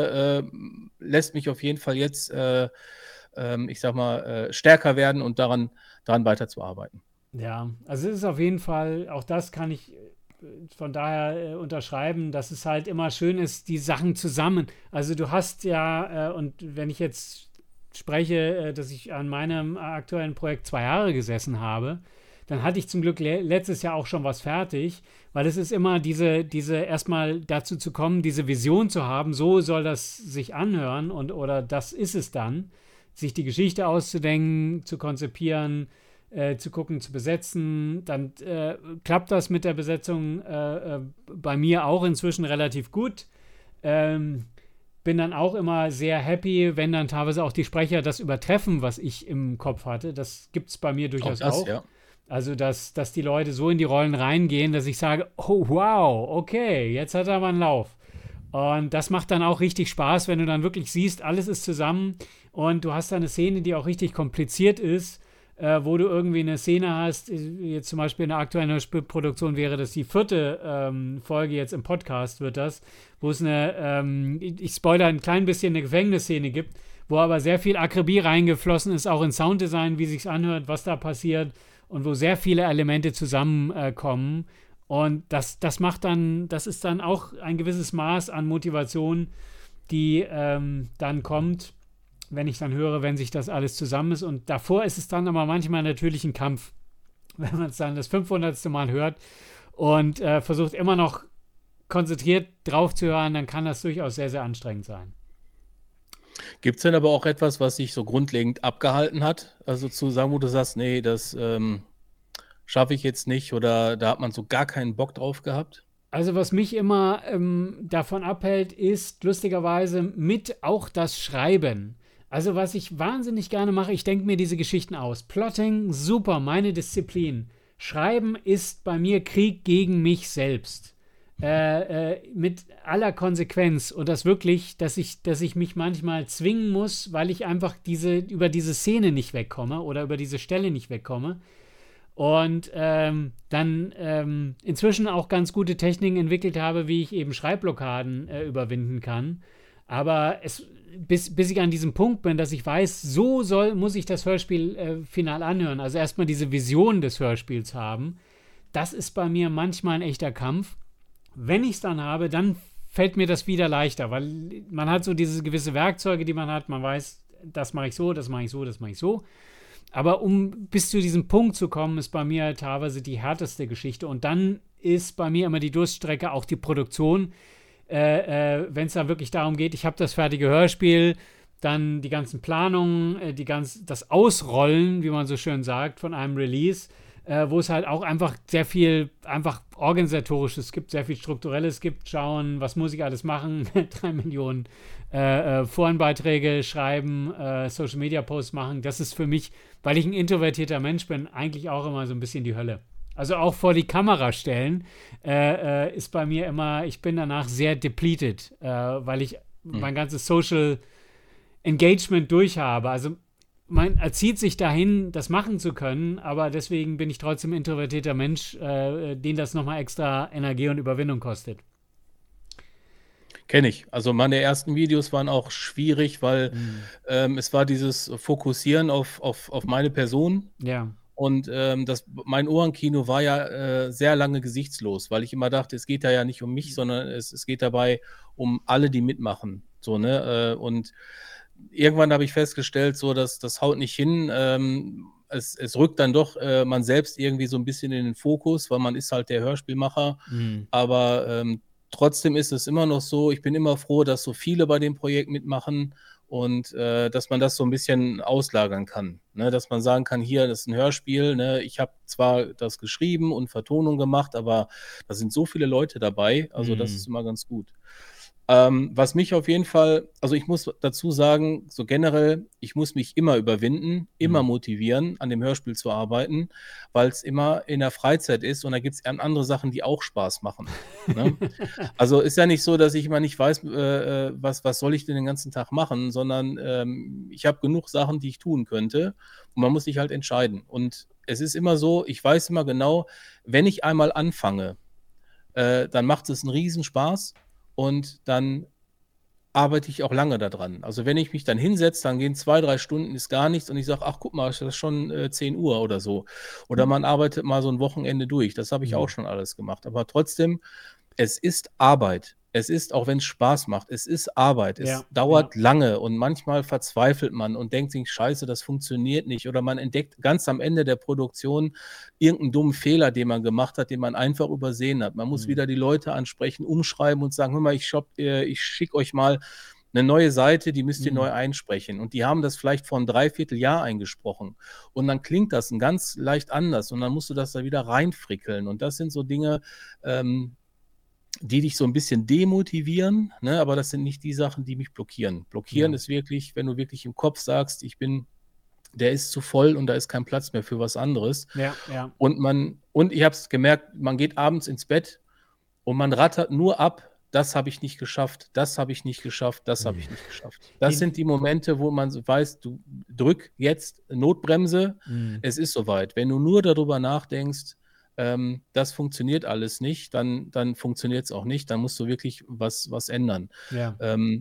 lässt mich auf jeden Fall jetzt, ich sag mal, stärker werden und daran weiterzuarbeiten. Ja, also es ist auf jeden Fall, auch das kann ich von daher unterschreiben, dass es halt immer schön ist, die Sachen zusammen. Also du hast ja, und wenn ich jetzt spreche, dass ich an meinem aktuellen Projekt 2 Jahre gesessen habe, dann hatte ich zum Glück letztes Jahr auch schon was fertig, weil es ist immer diese erstmal dazu zu kommen, diese Vision zu haben, so soll das sich anhören oder das ist es dann. sich die Geschichte auszudenken, zu konzipieren, zu gucken, zu besetzen. Dann klappt das mit der Besetzung bei mir auch inzwischen relativ gut. Bin dann auch immer sehr happy, wenn dann teilweise auch die Sprecher das übertreffen, was ich im Kopf hatte. Das gibt es bei mir durchaus auch. Ja. Also, dass die Leute so in die Rollen reingehen, dass ich sage, oh wow, okay, jetzt hat er aber einen Lauf. Und das macht dann auch richtig Spaß, wenn du dann wirklich siehst, alles ist zusammen und du hast da eine Szene, die auch richtig kompliziert ist, wo du irgendwie eine Szene hast, jetzt zum Beispiel in der aktuellen Hörspielproduktion wäre das die 4. Folge jetzt im Podcast wird das, wo es ich spoilere ein klein bisschen, eine Gefängnisszene gibt, wo aber sehr viel Akribie reingeflossen ist, auch in Sounddesign, wie sich's anhört, was da passiert und wo sehr viele Elemente zusammenkommen. Und das ist dann auch ein gewisses Maß an Motivation, die dann kommt, wenn ich dann höre, wenn sich das alles zusammen ist. Und davor ist es dann aber manchmal natürlich ein Kampf, wenn man es dann das 500. Mal hört und versucht immer noch konzentriert drauf zu hören, dann kann das durchaus sehr, sehr anstrengend sein. Gibt es denn aber auch etwas, was dich so grundlegend abgehalten hat? Also zu sagen, wo du sagst, nee, das schaffe ich jetzt nicht oder da hat man so gar keinen Bock drauf gehabt? Also was mich immer davon abhält, ist lustigerweise mit auch das Schreiben. Also was ich wahnsinnig gerne mache, ich denke mir diese Geschichten aus. Plotting, super, meine Disziplin. Schreiben ist bei mir Krieg gegen mich selbst. Mit aller Konsequenz. Und das wirklich, dass ich mich manchmal zwingen muss, weil ich einfach über diese Szene nicht wegkomme oder über diese Stelle nicht wegkomme. Und dann inzwischen auch ganz gute Techniken entwickelt habe, wie ich eben Schreibblockaden überwinden kann. Aber bis ich an diesem Punkt bin, dass ich weiß, muss ich das Hörspiel final anhören. Also erstmal diese Vision des Hörspiels haben. Das ist bei mir manchmal ein echter Kampf. Wenn ich es dann habe, dann fällt mir das wieder leichter, weil man hat so diese gewisse Werkzeuge, die man hat. Man weiß, das mache ich so, das mache ich so, das mache ich so. Aber um bis zu diesem Punkt zu kommen, ist bei mir teilweise die härteste Geschichte. Und dann ist bei mir immer die Durststrecke auch die Produktion. Wenn es dann wirklich darum geht, ich habe das fertige Hörspiel, dann die ganzen Planungen, das Ausrollen, wie man so schön sagt, von einem Release, wo es halt auch einfach sehr viel einfach Organisatorisches gibt, sehr viel Strukturelles gibt, schauen, was muss ich alles machen, 3 Millionen Forenbeiträge schreiben, Social-Media-Posts machen. Das ist für mich, weil ich ein introvertierter Mensch bin, eigentlich auch immer so ein bisschen die Hölle. Also auch vor die Kamera stellen ist bei mir immer, ich bin danach sehr depleted, weil ich mein ganzes Social Engagement durchhabe. Also man erzieht sich dahin, das machen zu können, aber deswegen bin ich trotzdem ein introvertierter Mensch, den das nochmal extra Energie und Überwindung kostet. Kenne ich. Also meine ersten Videos waren auch schwierig, weil es war dieses Fokussieren auf meine Person. Ja. Und mein Ohrenkino war ja sehr lange gesichtslos, weil ich immer dachte, es geht da ja nicht um mich, sondern es geht dabei um alle, die mitmachen. So, ne? Und irgendwann habe ich festgestellt, so, dass das haut nicht hin. Es rückt dann doch man selbst irgendwie so ein bisschen in den Fokus, weil man ist halt der Hörspielmacher. Aber trotzdem ist es immer noch so, ich bin immer froh, dass so viele bei dem Projekt mitmachen und dass man das so ein bisschen auslagern kann. Ne? Dass man sagen kann, hier, das ist ein Hörspiel, ne? Ich habe zwar das geschrieben und Vertonung gemacht, aber da sind so viele Leute dabei, also das ist immer ganz gut. Was mich auf jeden Fall, also ich muss dazu sagen, so generell, ich muss mich immer überwinden, immer motivieren, an dem Hörspiel zu arbeiten, weil es immer in der Freizeit ist und da gibt es andere Sachen, die auch Spaß machen. Ne? Also ist ja nicht so, dass ich immer nicht weiß, was soll ich denn den ganzen Tag machen, sondern ich habe genug Sachen, die ich tun könnte und man muss sich halt entscheiden. Und es ist immer so, ich weiß immer genau, wenn ich einmal anfange, dann macht es einen Riesenspaß. Und dann arbeite ich auch lange daran. Also wenn ich mich dann hinsetze, dann gehen 2, 3 Stunden, ist gar nichts und ich sage, ach guck mal, das ist schon 10 Uhr oder so. Oder man arbeitet mal so ein Wochenende durch. Das habe ich auch schon alles gemacht. Aber trotzdem, es ist Arbeit. Es ist, auch wenn es Spaß macht, es ist Arbeit. Es dauert lange und manchmal verzweifelt man und denkt sich, scheiße, das funktioniert nicht. Oder man entdeckt ganz am Ende der Produktion irgendeinen dummen Fehler, den man gemacht hat, den man einfach übersehen hat. Man muss wieder die Leute ansprechen, umschreiben und sagen, hör mal, ich schicke euch mal eine neue Seite, die müsst ihr neu einsprechen. Und die haben das vielleicht vor einem Dreivierteljahr eingesprochen. Und dann klingt das ein ganz leicht anders. Und dann musst du das da wieder reinfrickeln. Und das sind so Dinge, die dich so ein bisschen demotivieren, ne? Aber das sind nicht die Sachen, die mich blockieren. Blockieren ist wirklich, wenn du wirklich im Kopf sagst, der ist zu voll und da ist kein Platz mehr für was anderes. Ja, ja. Und ich habe es gemerkt, man geht abends ins Bett und man rattert nur ab, das habe ich nicht geschafft, das habe ich nicht geschafft, das habe ich nicht geschafft. Das sind die Momente, wo man so weiß, du drück jetzt Notbremse, es ist soweit. Wenn du nur darüber nachdenkst, das funktioniert alles nicht, dann funktioniert es auch nicht, dann musst du wirklich was ändern. Ja.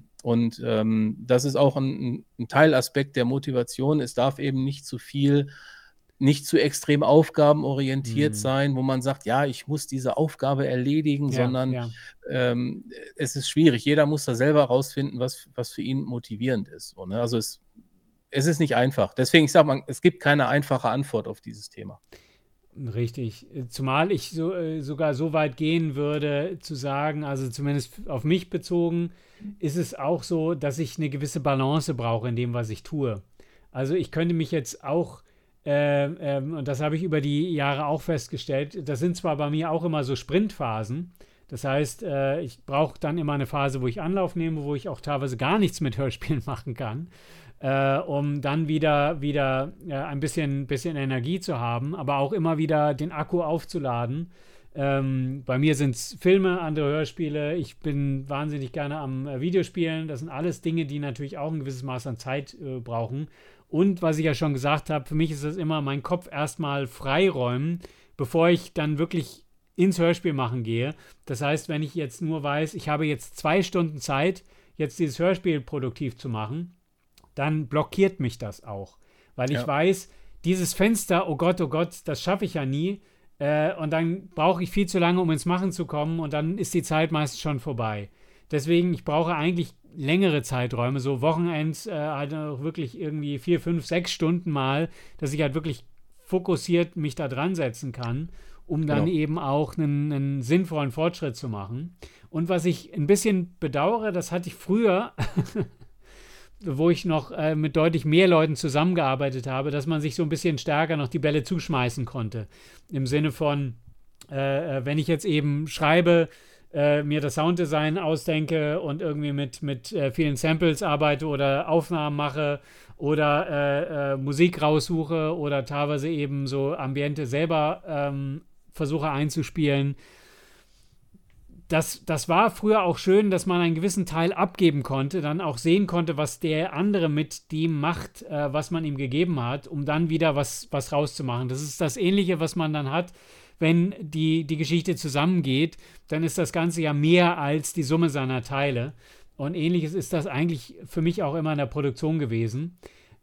Das ist auch ein Teilaspekt der Motivation. Es darf eben nicht zu viel, nicht zu extrem aufgabenorientiert sein, wo man sagt, ja, ich muss diese Aufgabe erledigen, sondern es ist schwierig. Jeder muss da selber rausfinden, was für ihn motivierend ist. So, ne? Also es ist nicht einfach. Deswegen, ich sage mal, es gibt keine einfache Antwort auf dieses Thema. Richtig. Zumal ich sogar so weit gehen würde, zu sagen, also zumindest auf mich bezogen, ist es auch so, dass ich eine gewisse Balance brauche in dem, was ich tue. Also ich könnte mich jetzt auch, und das habe ich über die Jahre auch festgestellt, das sind zwar bei mir auch immer so Sprintphasen, das heißt, ich brauche dann immer eine Phase, wo ich Anlauf nehme, wo ich auch teilweise gar nichts mit Hörspielen machen kann, um dann wieder ein bisschen Energie zu haben, aber auch immer wieder den Akku aufzuladen. Bei mir sind es Filme, andere Hörspiele. Ich bin wahnsinnig gerne am Videospielen. Das sind alles Dinge, die natürlich auch ein gewisses Maß an Zeit brauchen. Und was ich ja schon gesagt habe, für mich ist das immer meinen Kopf erstmal freiräumen, bevor ich dann wirklich ins Hörspiel machen gehe. Das heißt, wenn ich jetzt nur weiß, ich habe jetzt 2 Stunden Zeit, jetzt dieses Hörspiel produktiv zu machen, dann blockiert mich das auch. Weil ich weiß, dieses Fenster, oh Gott, das schaffe ich ja nie. Und dann brauche ich viel zu lange, um ins Machen zu kommen und dann ist die Zeit meistens schon vorbei. Deswegen, ich brauche eigentlich längere Zeiträume, so Wochenends, halt auch wirklich irgendwie 4, 5, 6 Stunden mal, dass ich halt wirklich fokussiert mich da dran setzen kann, um dann eben auch einen sinnvollen Fortschritt zu machen. Und was ich ein bisschen bedauere, das hatte ich früher, wo ich noch mit deutlich mehr Leuten zusammengearbeitet habe, dass man sich so ein bisschen stärker noch die Bälle zuschmeißen konnte. Im Sinne von, wenn ich jetzt eben schreibe, mir das Sounddesign ausdenke und irgendwie mit vielen Samples arbeite oder Aufnahmen mache oder Musik raussuche oder teilweise eben so Ambiente selber versuche einzuspielen. Das war früher auch schön, dass man einen gewissen Teil abgeben konnte, dann auch sehen konnte, was der andere mit dem macht, was man ihm gegeben hat, um dann wieder was rauszumachen. Das ist das Ähnliche, was man dann hat, wenn die Geschichte zusammengeht, dann ist das Ganze ja mehr als die Summe seiner Teile. Und Ähnliches ist das eigentlich für mich auch immer in der Produktion gewesen.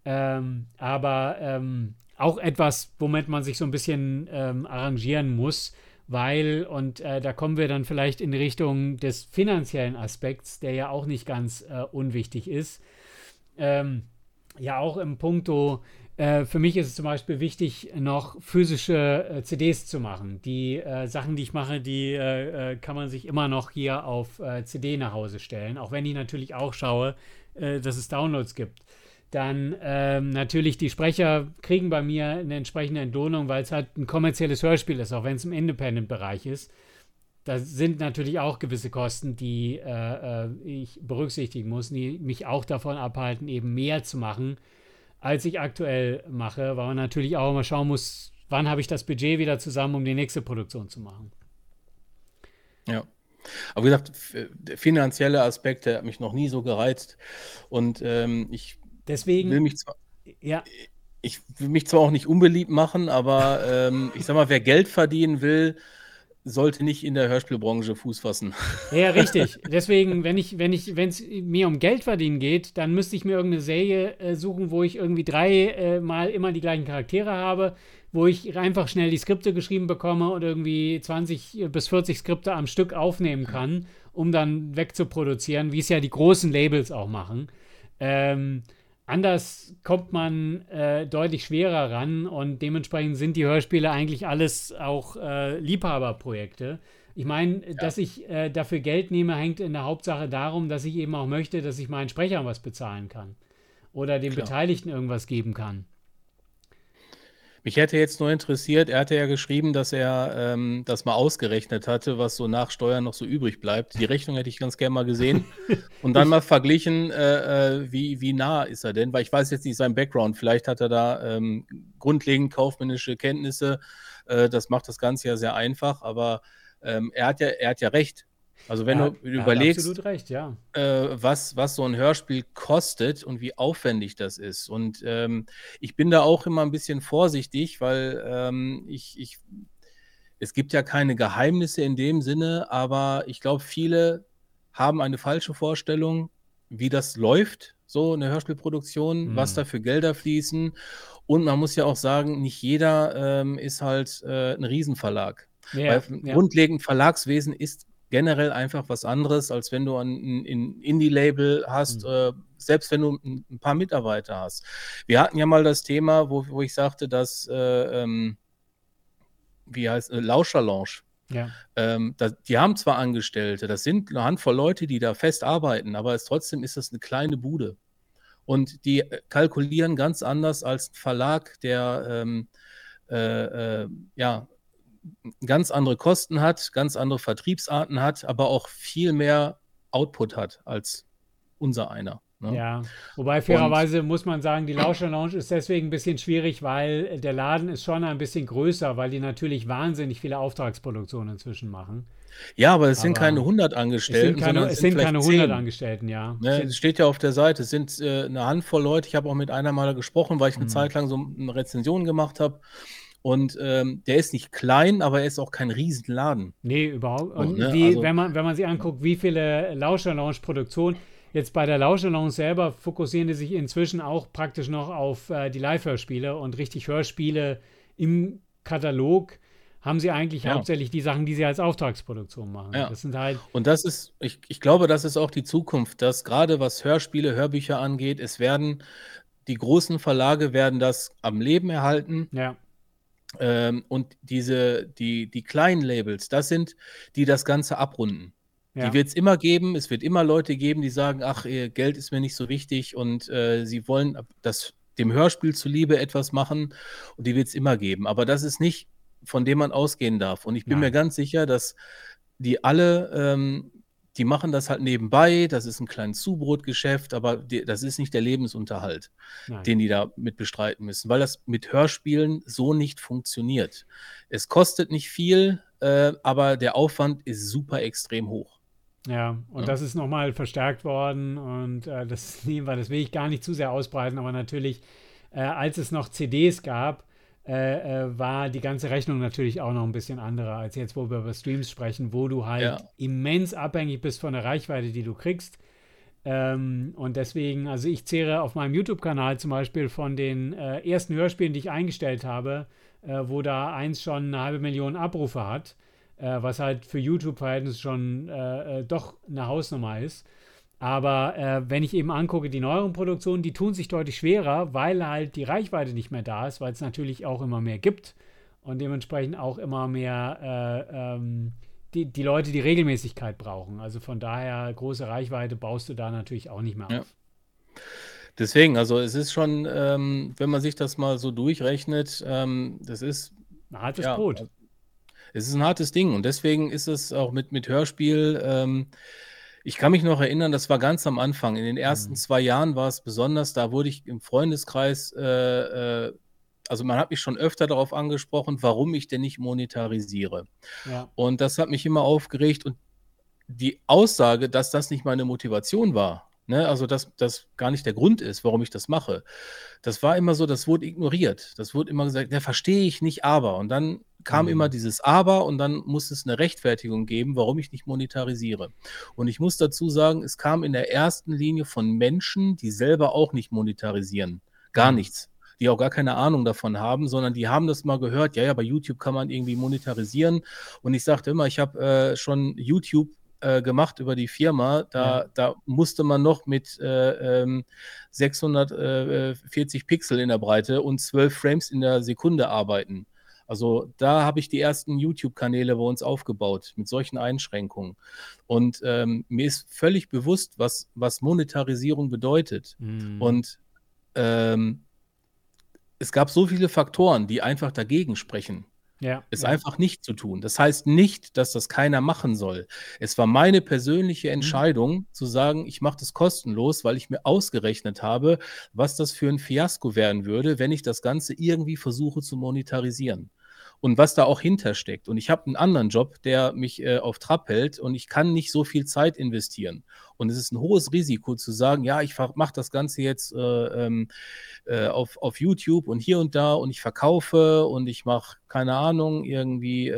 Aber auch etwas, womit man sich so ein bisschen arrangieren muss, weil, und da kommen wir dann vielleicht in Richtung des finanziellen Aspekts, der ja auch nicht ganz unwichtig ist. Ja, auch im Puncto, für mich ist es zum Beispiel wichtig, noch physische CDs zu machen. Die Sachen, die ich mache, die kann man sich immer noch hier auf CD nach Hause stellen, auch wenn ich natürlich auch schaue, dass es Downloads gibt. Dann natürlich die Sprecher kriegen bei mir eine entsprechende Entlohnung, weil es halt ein kommerzielles Hörspiel ist, auch wenn es im Independent-Bereich ist. Da sind natürlich auch gewisse Kosten, die ich berücksichtigen muss, die mich auch davon abhalten, eben mehr zu machen, als ich aktuell mache, weil man natürlich auch immer schauen muss, wann habe ich das Budget wieder zusammen, um die nächste Produktion zu machen. Ja. Aber wie gesagt, finanzielle Aspekte hat mich noch nie so gereizt und Deswegen will mich zwar, ja. ich will mich zwar auch nicht unbeliebt machen, aber ich sag mal, wer Geld verdienen will, sollte nicht in der Hörspielbranche Fuß fassen. Ja, richtig. Deswegen, wenn es mir um Geld verdienen geht, dann müsste ich mir irgendeine Serie suchen, wo ich irgendwie 3 Mal immer die gleichen Charaktere habe, wo ich einfach schnell die Skripte geschrieben bekomme und irgendwie 20 bis 40 Skripte am Stück aufnehmen kann, um dann wegzuproduzieren, wie es ja die großen Labels auch machen. Anders kommt man deutlich schwerer ran und dementsprechend sind die Hörspiele eigentlich alles auch Liebhaberprojekte. Ich meine, dass ich dafür Geld nehme, hängt in der Hauptsache darum, dass ich eben auch möchte, dass ich meinen Sprechern was bezahlen kann oder den Klar. Beteiligten irgendwas geben kann. Mich hätte jetzt nur interessiert, er hatte ja geschrieben, dass er das mal ausgerechnet hatte, was so nach Steuern noch so übrig bleibt. Die Rechnung hätte ich ganz gerne mal gesehen und dann mal verglichen, wie nah ist er denn, weil ich weiß jetzt nicht seinen Background, vielleicht hat er da grundlegend kaufmännische Kenntnisse, das macht das Ganze ja sehr einfach, aber er hat ja recht. Also wenn du Er hat überlegst, absolut recht, ja. was so ein Hörspiel kostet und wie aufwendig das ist. Und ich bin da auch immer ein bisschen vorsichtig, weil es gibt ja keine Geheimnisse in dem Sinne, aber ich glaube, viele haben eine falsche Vorstellung, wie das läuft, so eine Hörspielproduktion, was da für Gelder fließen. Und man muss ja auch sagen, nicht jeder ist halt ein Riesenverlag. Ja, Weil grundlegend Verlagswesen ist generell einfach was anderes, als wenn du ein Indie-Label hast, selbst wenn du ein paar Mitarbeiter hast. Wir hatten ja mal das Thema, wo ich sagte, dass Lauscherlounge. Ja. Die haben zwar Angestellte, das sind eine Handvoll Leute, die da fest arbeiten, aber trotzdem ist das eine kleine Bude. Und die kalkulieren ganz anders als ein Verlag, der ganz andere Kosten hat, ganz andere Vertriebsarten hat, aber auch viel mehr Output hat als unser einer. Ne? Ja, wobei fairerweise muss man sagen, die Lauscher Lounge ist deswegen ein bisschen schwierig, weil der Laden ist schon ein bisschen größer, weil die natürlich wahnsinnig viele Auftragsproduktionen inzwischen machen. Ja, aber es sind keine 100 Angestellten, sondern es sind keine 100 10. Angestellten, ja. Ne, es steht ja auf der Seite, es sind eine Handvoll Leute. Ich habe auch mit einer mal gesprochen, weil ich eine Zeit lang so eine Rezension gemacht habe. Und der ist nicht klein, aber er ist auch kein Riesenladen. Nee, überhaupt. Und Also, wenn man sich anguckt, wie viele Lauscher Lounge Produktionen, jetzt bei der Lauscher Lounge selber fokussieren die sich inzwischen auch praktisch noch auf die Live-Hörspiele und richtig Hörspiele im Katalog haben sie eigentlich hauptsächlich die Sachen, die sie als Auftragsproduktion machen. Ja. Das sind halt. Und das ist, ich glaube, das ist auch die Zukunft, dass gerade was Hörspiele, Hörbücher angeht, die großen Verlage werden das am Leben erhalten. Ja. Und die kleinen Labels, das sind, die das Ganze abrunden. Ja. Die wird es immer geben. Es wird immer Leute geben, die sagen, ach, Geld ist mir nicht so wichtig und sie wollen dem Hörspiel zuliebe etwas machen und die wird es immer geben. Aber das ist nicht, von dem man ausgehen darf. Und ich bin mir ganz sicher, dass die alle, die machen das halt nebenbei, das ist ein kleines Zubrotgeschäft, aber das ist nicht der Lebensunterhalt, den die da mit bestreiten müssen, weil das mit Hörspielen so nicht funktioniert. Es kostet nicht viel, aber der Aufwand ist super extrem hoch. Ja, und das ist nochmal verstärkt worden und das will ich gar nicht zu sehr ausbreiten, aber natürlich, als es noch CDs gab, war die ganze Rechnung natürlich auch noch ein bisschen anderer, als jetzt, wo wir über Streams sprechen, wo du halt immens abhängig bist von der Reichweite, die du kriegst. Und deswegen, also ich zehre auf meinem YouTube-Kanal zum Beispiel von den ersten Hörspielen, die ich eingestellt habe, wo da eins schon 500.000 Abrufe hat, was halt für YouTube-Verhältnisse schon doch eine Hausnummer ist. Aber wenn ich eben angucke, die neueren Produktionen, die tun sich deutlich schwerer, weil halt die Reichweite nicht mehr da ist, weil es natürlich auch immer mehr gibt und dementsprechend auch immer mehr die Leute die Regelmäßigkeit brauchen. Also von daher, große Reichweite baust du da natürlich auch nicht mehr auf. Ja. Deswegen, also es ist schon, wenn man sich das mal so durchrechnet, das ist ein hartes Brot. Es ist ein hartes Ding und deswegen ist es auch mit Hörspiel, ich kann mich noch erinnern, das war ganz am Anfang. In den ersten 2 Jahren war es besonders, da wurde ich im Freundeskreis, also man hat mich schon öfter darauf angesprochen, warum ich denn nicht monetarisiere. Ja. Und das hat mich immer aufgeregt und die Aussage, dass das nicht meine Motivation war, ne? Also dass das gar nicht der Grund ist, warum ich das mache, das war immer so, das wurde ignoriert. Das wurde immer gesagt, ja, verstehe ich nicht, aber. Und dann kam immer dieses Aber und dann muss es eine Rechtfertigung geben, warum ich nicht monetarisiere. Und ich muss dazu sagen, es kam in der ersten Linie von Menschen, die selber auch nicht monetarisieren. Gar nichts. Die auch gar keine Ahnung davon haben, sondern die haben das mal gehört, ja, bei YouTube kann man irgendwie monetarisieren. Und ich sagte immer, ich habe schon YouTube gemacht über die Firma, da musste man noch mit 640 Pixel in der Breite und 12 Frames in der Sekunde arbeiten. Also da habe ich die ersten YouTube-Kanäle bei uns aufgebaut mit solchen Einschränkungen. Und mir ist völlig bewusst, was Monetarisierung bedeutet. Und es gab so viele Faktoren, die einfach dagegen sprechen, es einfach nicht zu tun. Das heißt nicht, dass das keiner machen soll. Es war meine persönliche Entscheidung, zu sagen, ich mache das kostenlos, weil ich mir ausgerechnet habe, was das für ein Fiasko werden würde, wenn ich das Ganze irgendwie versuche zu monetarisieren. Und was da auch hintersteckt. Und ich habe einen anderen Job, der mich auf Trab hält und ich kann nicht so viel Zeit investieren. Und es ist ein hohes Risiko zu sagen, ja, ich mache das Ganze jetzt auf YouTube und hier und da und ich verkaufe und ich mache, keine Ahnung, irgendwie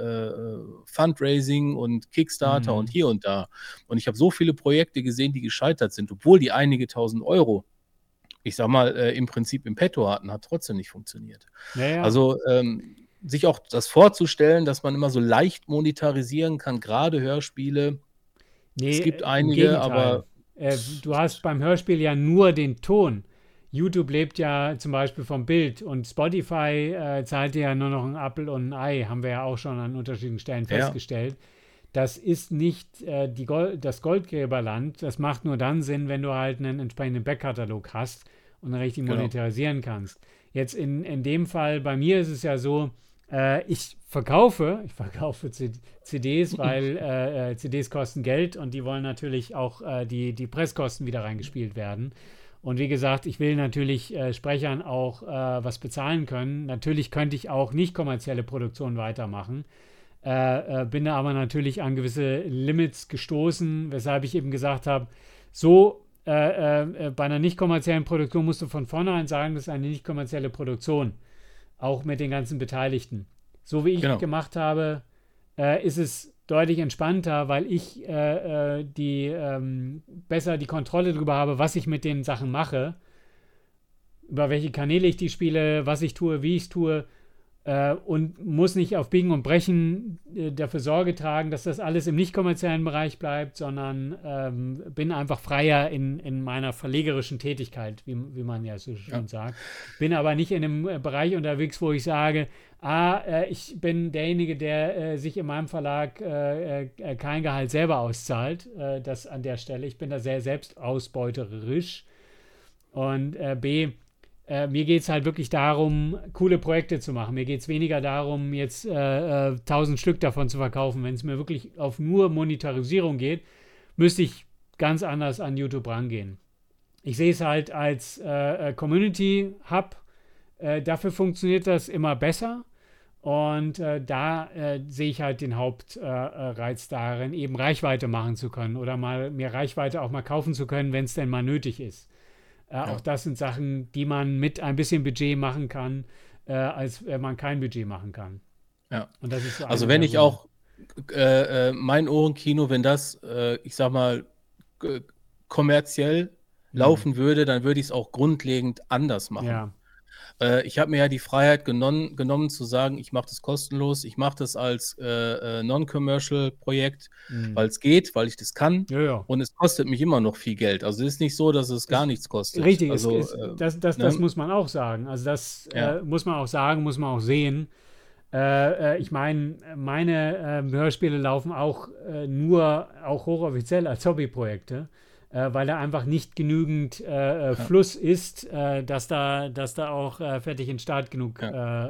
Fundraising und Kickstarter und hier und da. Und ich habe so viele Projekte gesehen, die gescheitert sind, obwohl die einige tausend Euro, ich sag mal, im Prinzip im Petto hatten, hat trotzdem nicht funktioniert. Also sich auch das vorzustellen, dass man immer so leicht monetarisieren kann, gerade Hörspiele. Es gibt einige, aber du hast beim Hörspiel ja nur den Ton. YouTube lebt ja zum Beispiel vom Bild und Spotify zahlt dir ja nur noch ein Apfel und ein Ei, haben wir ja auch schon an unterschiedlichen Stellen festgestellt. Das ist nicht das Goldgräberland. Das macht nur dann Sinn, wenn du halt einen entsprechenden Backkatalog hast und richtig monetarisieren kannst. Jetzt in dem Fall, bei mir ist es ja so, ich verkaufe CDs, weil CDs kosten Geld und die wollen natürlich auch die Presskosten wieder reingespielt werden. Und wie gesagt, ich will natürlich Sprechern auch was bezahlen können. Natürlich könnte ich auch nicht kommerzielle Produktionen weitermachen. Bin da aber natürlich an gewisse Limits gestoßen, weshalb ich eben gesagt habe, bei einer nicht kommerziellen Produktion musst du von vornherein sagen, das ist eine nicht kommerzielle Produktion, auch mit den ganzen Beteiligten. So wie ich gemacht habe, ist es deutlich entspannter, weil ich besser die Kontrolle darüber habe, was ich mit den Sachen mache, über welche Kanäle ich die spiele, was ich tue, wie ich es tue, und muss nicht auf Biegen und Brechen dafür Sorge tragen, dass das alles im nicht kommerziellen Bereich bleibt, sondern bin einfach freier in meiner verlegerischen Tätigkeit, wie man ja so schön sagt. Bin aber nicht in einem Bereich unterwegs, wo ich sage, ich bin derjenige, der sich in meinem Verlag kein Gehalt selber auszahlt, das an der Stelle. Ich bin da sehr selbstausbeuterisch. Und B, mir geht es halt wirklich darum, coole Projekte zu machen. Mir geht es weniger darum, jetzt 1000 Stück davon zu verkaufen. Wenn es mir wirklich auf nur Monetarisierung geht, müsste ich ganz anders an YouTube rangehen. Ich sehe es halt als Community-Hub. Dafür funktioniert das immer besser. Und da sehe ich halt den Hauptreiz darin, eben Reichweite machen zu können oder mal mir Reichweite auch mal kaufen zu können, wenn es denn mal nötig ist. Auch das sind Sachen, die man mit ein bisschen Budget machen kann, als wenn man kein Budget machen kann. Ja. Und das ist so also wenn ich auch mein Ohrenkino, wenn das, ich sag mal, kommerziell laufen würde, dann würde ich es auch grundlegend anders machen. Ja. Ich habe mir ja die Freiheit genommen zu sagen, ich mache das kostenlos, ich mache das als Non-Commercial-Projekt, weil es geht, weil ich das kann und es kostet mich immer noch viel Geld. Also es ist nicht so, dass es gar nichts kostet. Richtig, also, das muss man auch sagen. Also das muss man auch sagen, muss man auch sehen. Ich meine, meine Hörspiele laufen auch auch hochoffiziell als Hobbyprojekte. Weil da einfach nicht genügend Fluss ist, dass da auch fertig in Start genug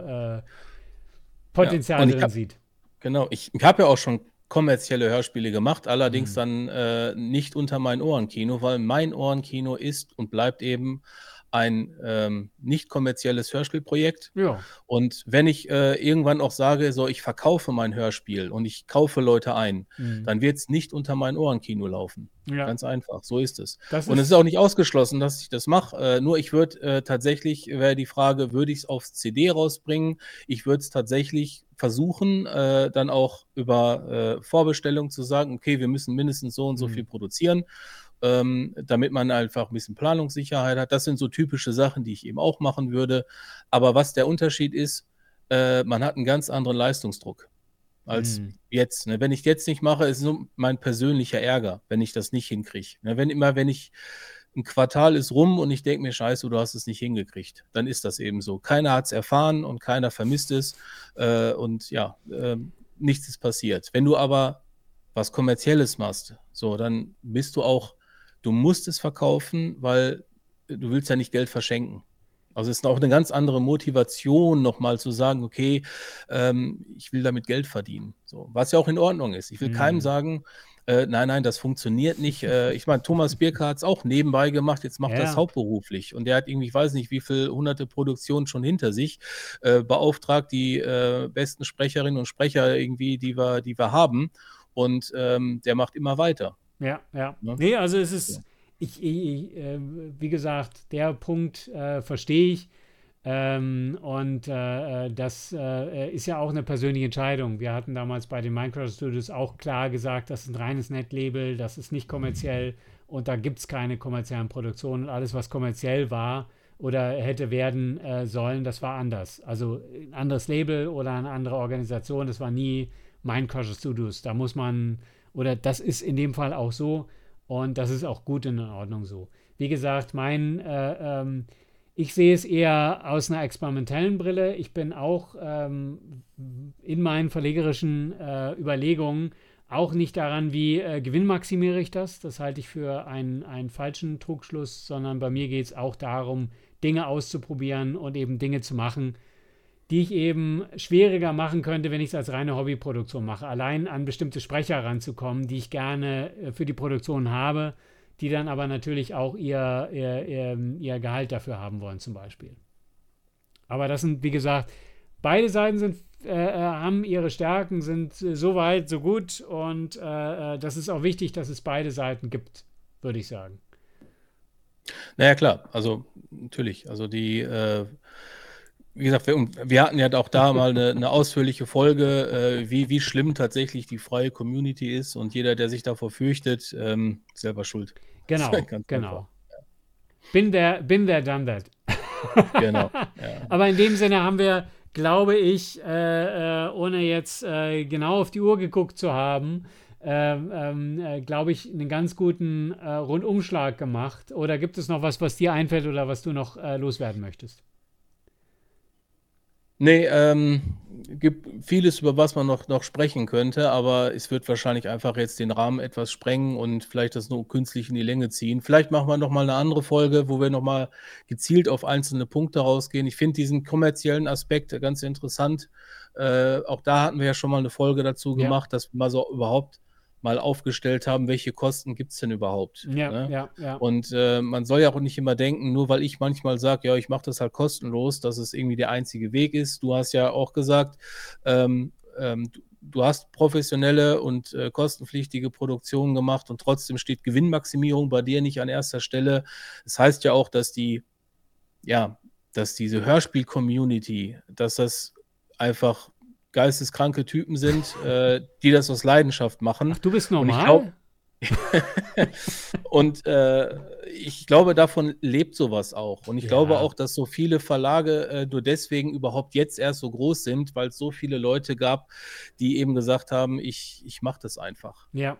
Potenzial drin sieht. Genau, ich habe ja auch schon kommerzielle Hörspiele gemacht, allerdings dann nicht unter mein Ohrenkino, weil mein Ohrenkino ist und bleibt eben ein nicht kommerzielles Hörspielprojekt. Ja. Und wenn ich irgendwann auch sage, so ich verkaufe mein Hörspiel und ich kaufe Leute ein, dann wird es nicht unter mein Ohrenkino laufen. Ja. Ganz einfach, so ist es. Und es ist auch nicht ausgeschlossen, dass ich das mache. Nur ich würde tatsächlich, wäre die Frage, würde ich es aufs CD rausbringen? Ich würde es tatsächlich versuchen, dann auch über Vorbestellung zu sagen, okay, wir müssen mindestens so und so viel produzieren. Damit man einfach ein bisschen Planungssicherheit hat. Das sind so typische Sachen, die ich eben auch machen würde. Aber was der Unterschied ist, man hat einen ganz anderen Leistungsdruck als jetzt. Ne? Wenn ich jetzt nicht mache, ist es nur mein persönlicher Ärger, wenn ich das nicht hinkriege. Ne? Wenn ich ein Quartal ist rum und ich denke mir, scheiße, du hast es nicht hingekriegt. Dann ist das eben so. Keiner hat es erfahren und keiner vermisst es und ja, nichts ist passiert. Wenn du aber was Kommerzielles machst, so, dann bist du auch, du musst es verkaufen, weil du willst ja nicht Geld verschenken. Also es ist auch eine ganz andere Motivation, nochmal zu sagen, okay, ich will damit Geld verdienen. So, was ja auch in Ordnung ist. Ich will keinem sagen, nein, das funktioniert nicht. Ich meine, Thomas Birker hat es auch nebenbei gemacht, jetzt macht er es Ja. hauptberuflich. Und der hat irgendwie, ich weiß nicht, wie viele hunderte Produktionen schon hinter sich, beauftragt die besten Sprecherinnen und Sprecher irgendwie, die wir haben. Und der macht immer weiter. Ja. Ne? Nee, also es ist, So. wie gesagt, der Punkt verstehe ich. Das ist ja auch eine persönliche Entscheidung. Wir hatten damals bei den Minecraft Studios auch klar gesagt, das ist ein reines Netlabel, das ist nicht kommerziell und da gibt es keine kommerziellen Produktionen. Und alles, was kommerziell war oder hätte werden sollen, das war anders. Also ein anderes Label oder eine andere Organisation, das war nie Minecraft Studios. Da muss man, oder das ist in dem Fall auch so und das ist auch gut in Ordnung so. Wie gesagt, ich sehe es eher aus einer experimentellen Brille. Ich bin auch in meinen verlegerischen Überlegungen auch nicht daran, wie gewinnmaximiere ich das. Das halte ich für einen falschen Trugschluss, sondern bei mir geht es auch darum, Dinge auszuprobieren und eben Dinge zu machen, die ich eben schwieriger machen könnte, wenn ich es als reine Hobbyproduktion mache. Allein an bestimmte Sprecher ranzukommen, die ich gerne für die Produktion habe, die dann aber natürlich auch ihr Gehalt dafür haben wollen zum Beispiel. Aber das sind, wie gesagt, beide Seiten haben ihre Stärken, sind so weit, so gut und das ist auch wichtig, dass es beide Seiten gibt, würde ich sagen. Naja, klar, also natürlich. Also wie gesagt, wir hatten ja auch da mal eine ausführliche Folge, wie schlimm tatsächlich die freie Community ist und jeder, der sich davor fürchtet, selber schuld. Genau, Ganz genau. Bin there, done that. Genau. Ja. Aber in dem Sinne haben wir, glaube ich, ohne jetzt genau auf die Uhr geguckt zu haben, glaube ich, einen ganz guten Rundumschlag gemacht. Oder gibt es noch was dir einfällt oder was du noch loswerden möchtest? Nee, gibt vieles, über was man noch sprechen könnte, aber es wird wahrscheinlich einfach jetzt den Rahmen etwas sprengen und vielleicht das nur künstlich in die Länge ziehen. Vielleicht machen wir noch mal eine andere Folge, wo wir noch mal gezielt auf einzelne Punkte rausgehen. Ich finde diesen kommerziellen Aspekt ganz interessant. Auch da hatten wir ja schon mal eine Folge dazu gemacht, dass wir mal so überhaupt mal aufgestellt haben, welche Kosten gibt es denn überhaupt? Ne? Ja. Und man soll ja auch nicht immer denken, nur weil ich manchmal sage, ja, ich mache das halt kostenlos, dass es irgendwie der einzige Weg ist. Du hast ja auch gesagt, du hast professionelle und kostenpflichtige Produktionen gemacht und trotzdem steht Gewinnmaximierung bei dir nicht an erster Stelle. Das heißt ja auch, dass diese Hörspiel-Community, dass das einfach geisteskranke Typen sind, die das aus Leidenschaft machen. Ach, du bist normal? Und ich glaube, davon lebt sowas auch. Und ich glaube auch, dass so viele Verlage nur deswegen überhaupt jetzt erst so groß sind, weil es so viele Leute gab, die eben gesagt haben, ich mache das einfach. Ja.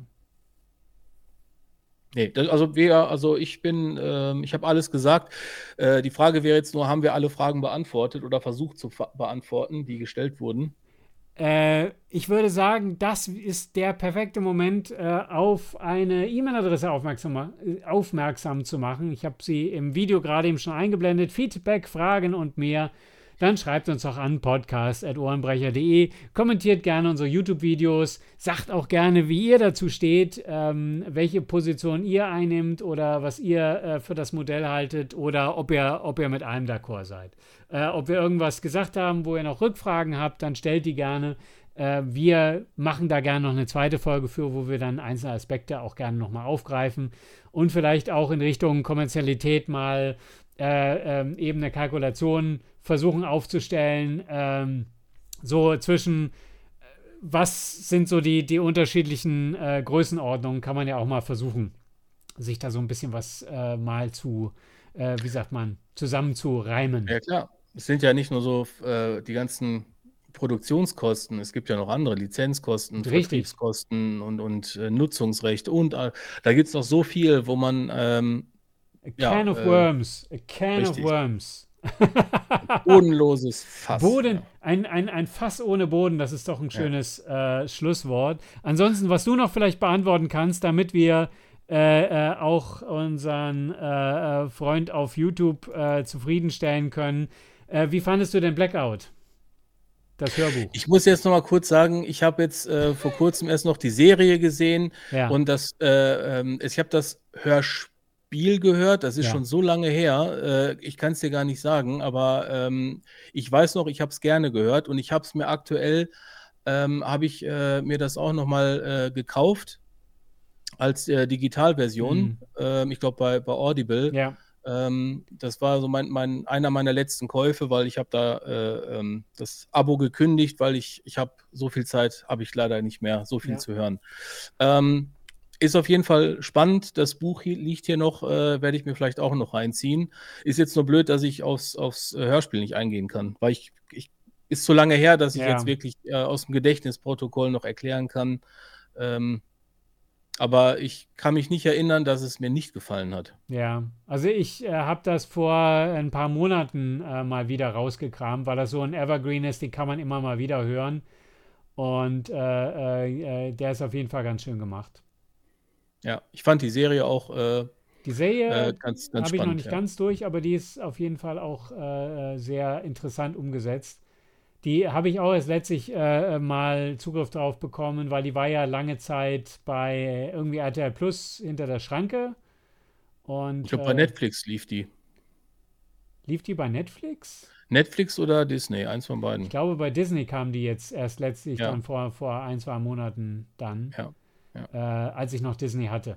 Nee, ich habe alles gesagt. Die Frage wäre jetzt nur, haben wir alle Fragen beantwortet oder versucht zu beantworten, die gestellt wurden? Ich würde sagen, das ist der perfekte Moment, auf eine E-Mail-Adresse aufmerksam zu machen. Ich habe sie im Video gerade eben schon eingeblendet. Feedback, Fragen und mehr. Dann schreibt uns auch an podcast@ohrenbrecher.de. Kommentiert gerne unsere YouTube-Videos. Sagt auch gerne, wie ihr dazu steht, welche Position ihr einnimmt oder was ihr für das Modell haltet oder ob ihr mit allem d'accord seid. Ob wir irgendwas gesagt haben, wo ihr noch Rückfragen habt, dann stellt die gerne. Wir machen da gerne noch eine zweite Folge für, wo wir dann einzelne Aspekte auch gerne nochmal aufgreifen und vielleicht auch in Richtung Kommerzialität mal eben eine Kalkulation versuchen aufzustellen, so zwischen was sind so die unterschiedlichen Größenordnungen, kann man ja auch mal versuchen, sich da so ein bisschen was mal zusammenzureimen. Ja klar, es sind ja nicht nur so die ganzen Produktionskosten, es gibt ja noch andere Lizenzkosten, Richtig. Vertriebskosten und Nutzungsrecht und da gibt es noch so viel, wo man A can of worms. A can richtig. of worms. Bodenloses Fass. Ein Fass ohne Boden, das ist doch ein schönes Schlusswort. Ansonsten, was du noch vielleicht beantworten kannst, damit wir auch unseren Freund auf YouTube zufriedenstellen können. Wie fandest du denn Blackout? Das Hörbuch. Ich muss jetzt noch mal kurz sagen, ich habe jetzt vor kurzem erst noch die Serie gesehen und ich habe das Hörspiel gehört, das ist schon so lange her, ich kann es dir gar nicht sagen, aber ich weiß noch, ich habe es gerne gehört und ich habe es mir aktuell, habe ich mir das auch noch mal gekauft als Digitalversion, ich glaube bei Audible. Ja. Das war so einer meiner letzten Käufe, weil ich habe da das Abo gekündigt, weil ich habe so viel Zeit, habe ich leider nicht mehr, so viel zu hören. Ist auf jeden Fall spannend. Das Buch liegt hier noch, werde ich mir vielleicht auch noch reinziehen. Ist jetzt nur blöd, dass ich aufs Hörspiel nicht eingehen kann, weil ist so lange her, dass ich jetzt wirklich aus dem Gedächtnisprotokoll noch erklären kann. Aber ich kann mich nicht erinnern, dass es mir nicht gefallen hat. Ja, also ich habe das vor ein paar Monaten mal wieder rausgekramt, weil das so ein Evergreen ist, den kann man immer mal wieder hören. Und der ist auf jeden Fall ganz schön gemacht. Ja, ich fand die Serie auch die Serie ganz habe ich noch nicht ja. ganz durch, aber die ist auf jeden Fall auch sehr interessant umgesetzt. Die habe ich auch erst letztlich mal Zugriff drauf bekommen, weil die war ja lange Zeit bei irgendwie RTL Plus hinter der Schranke. Und, ich glaube, bei Netflix lief die. Lief die bei Netflix? Netflix oder Disney, eins von beiden. Ich glaube, bei Disney kam die jetzt erst letztlich dann vor 1-2 Monaten dann, als ich noch Disney hatte.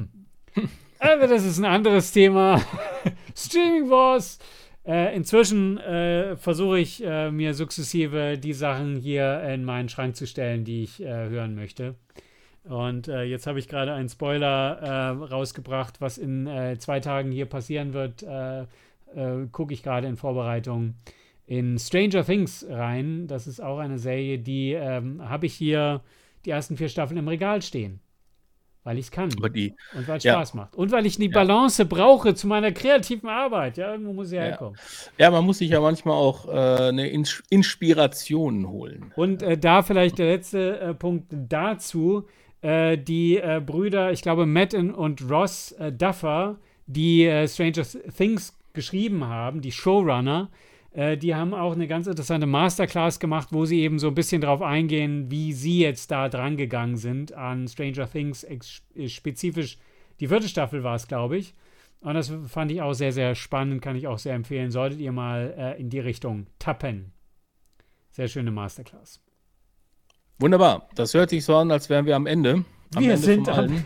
Aber das ist ein anderes Thema. Streaming Wars. Inzwischen versuche ich mir sukzessive die Sachen hier in meinen Schrank zu stellen, die ich hören möchte. Und jetzt habe ich gerade einen Spoiler rausgebracht, was in 2 Tagen hier passieren wird. Gucke ich gerade in Vorbereitung in Stranger Things rein. Das ist auch eine Serie, die habe ich hier die ersten 4 Staffeln im Regal stehen. Weil ich es kann. Und weil es Spaß macht. Und weil ich die Balance brauche zu meiner kreativen Arbeit. Ja, irgendwo muss sie herkommen. Ja, man muss sich ja manchmal auch eine Inspiration holen. Und da vielleicht der letzte Punkt dazu. Die Brüder, ich glaube Matt und Ross Duffer, die Stranger Things geschrieben haben, die Showrunner, die haben auch eine ganz interessante Masterclass gemacht, wo sie eben so ein bisschen drauf eingehen, wie sie jetzt da dran gegangen sind an Stranger Things, spezifisch die 4. Staffel war es, glaube ich. Und das fand ich auch sehr, sehr spannend, kann ich auch sehr empfehlen. Solltet ihr mal in die Richtung tappen. Sehr schöne Masterclass. Wunderbar. Das hört sich so an, als wären wir am Ende. Wir sind am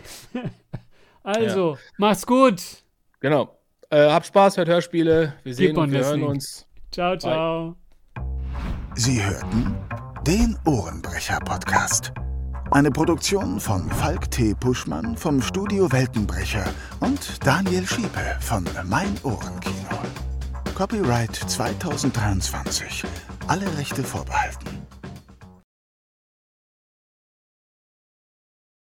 Also, macht's gut. Genau. Habt Spaß, hört Hörspiele. Wir sehen und wir hören uns. Ciao, ciao. Sie hörten den Ohrenbrecher-Podcast. Eine Produktion von Falk T. Puschmann vom Studio Weltenbrecher und Daniel Schiepe von Mein Ohrenkino. Copyright 2023. Alle Rechte vorbehalten.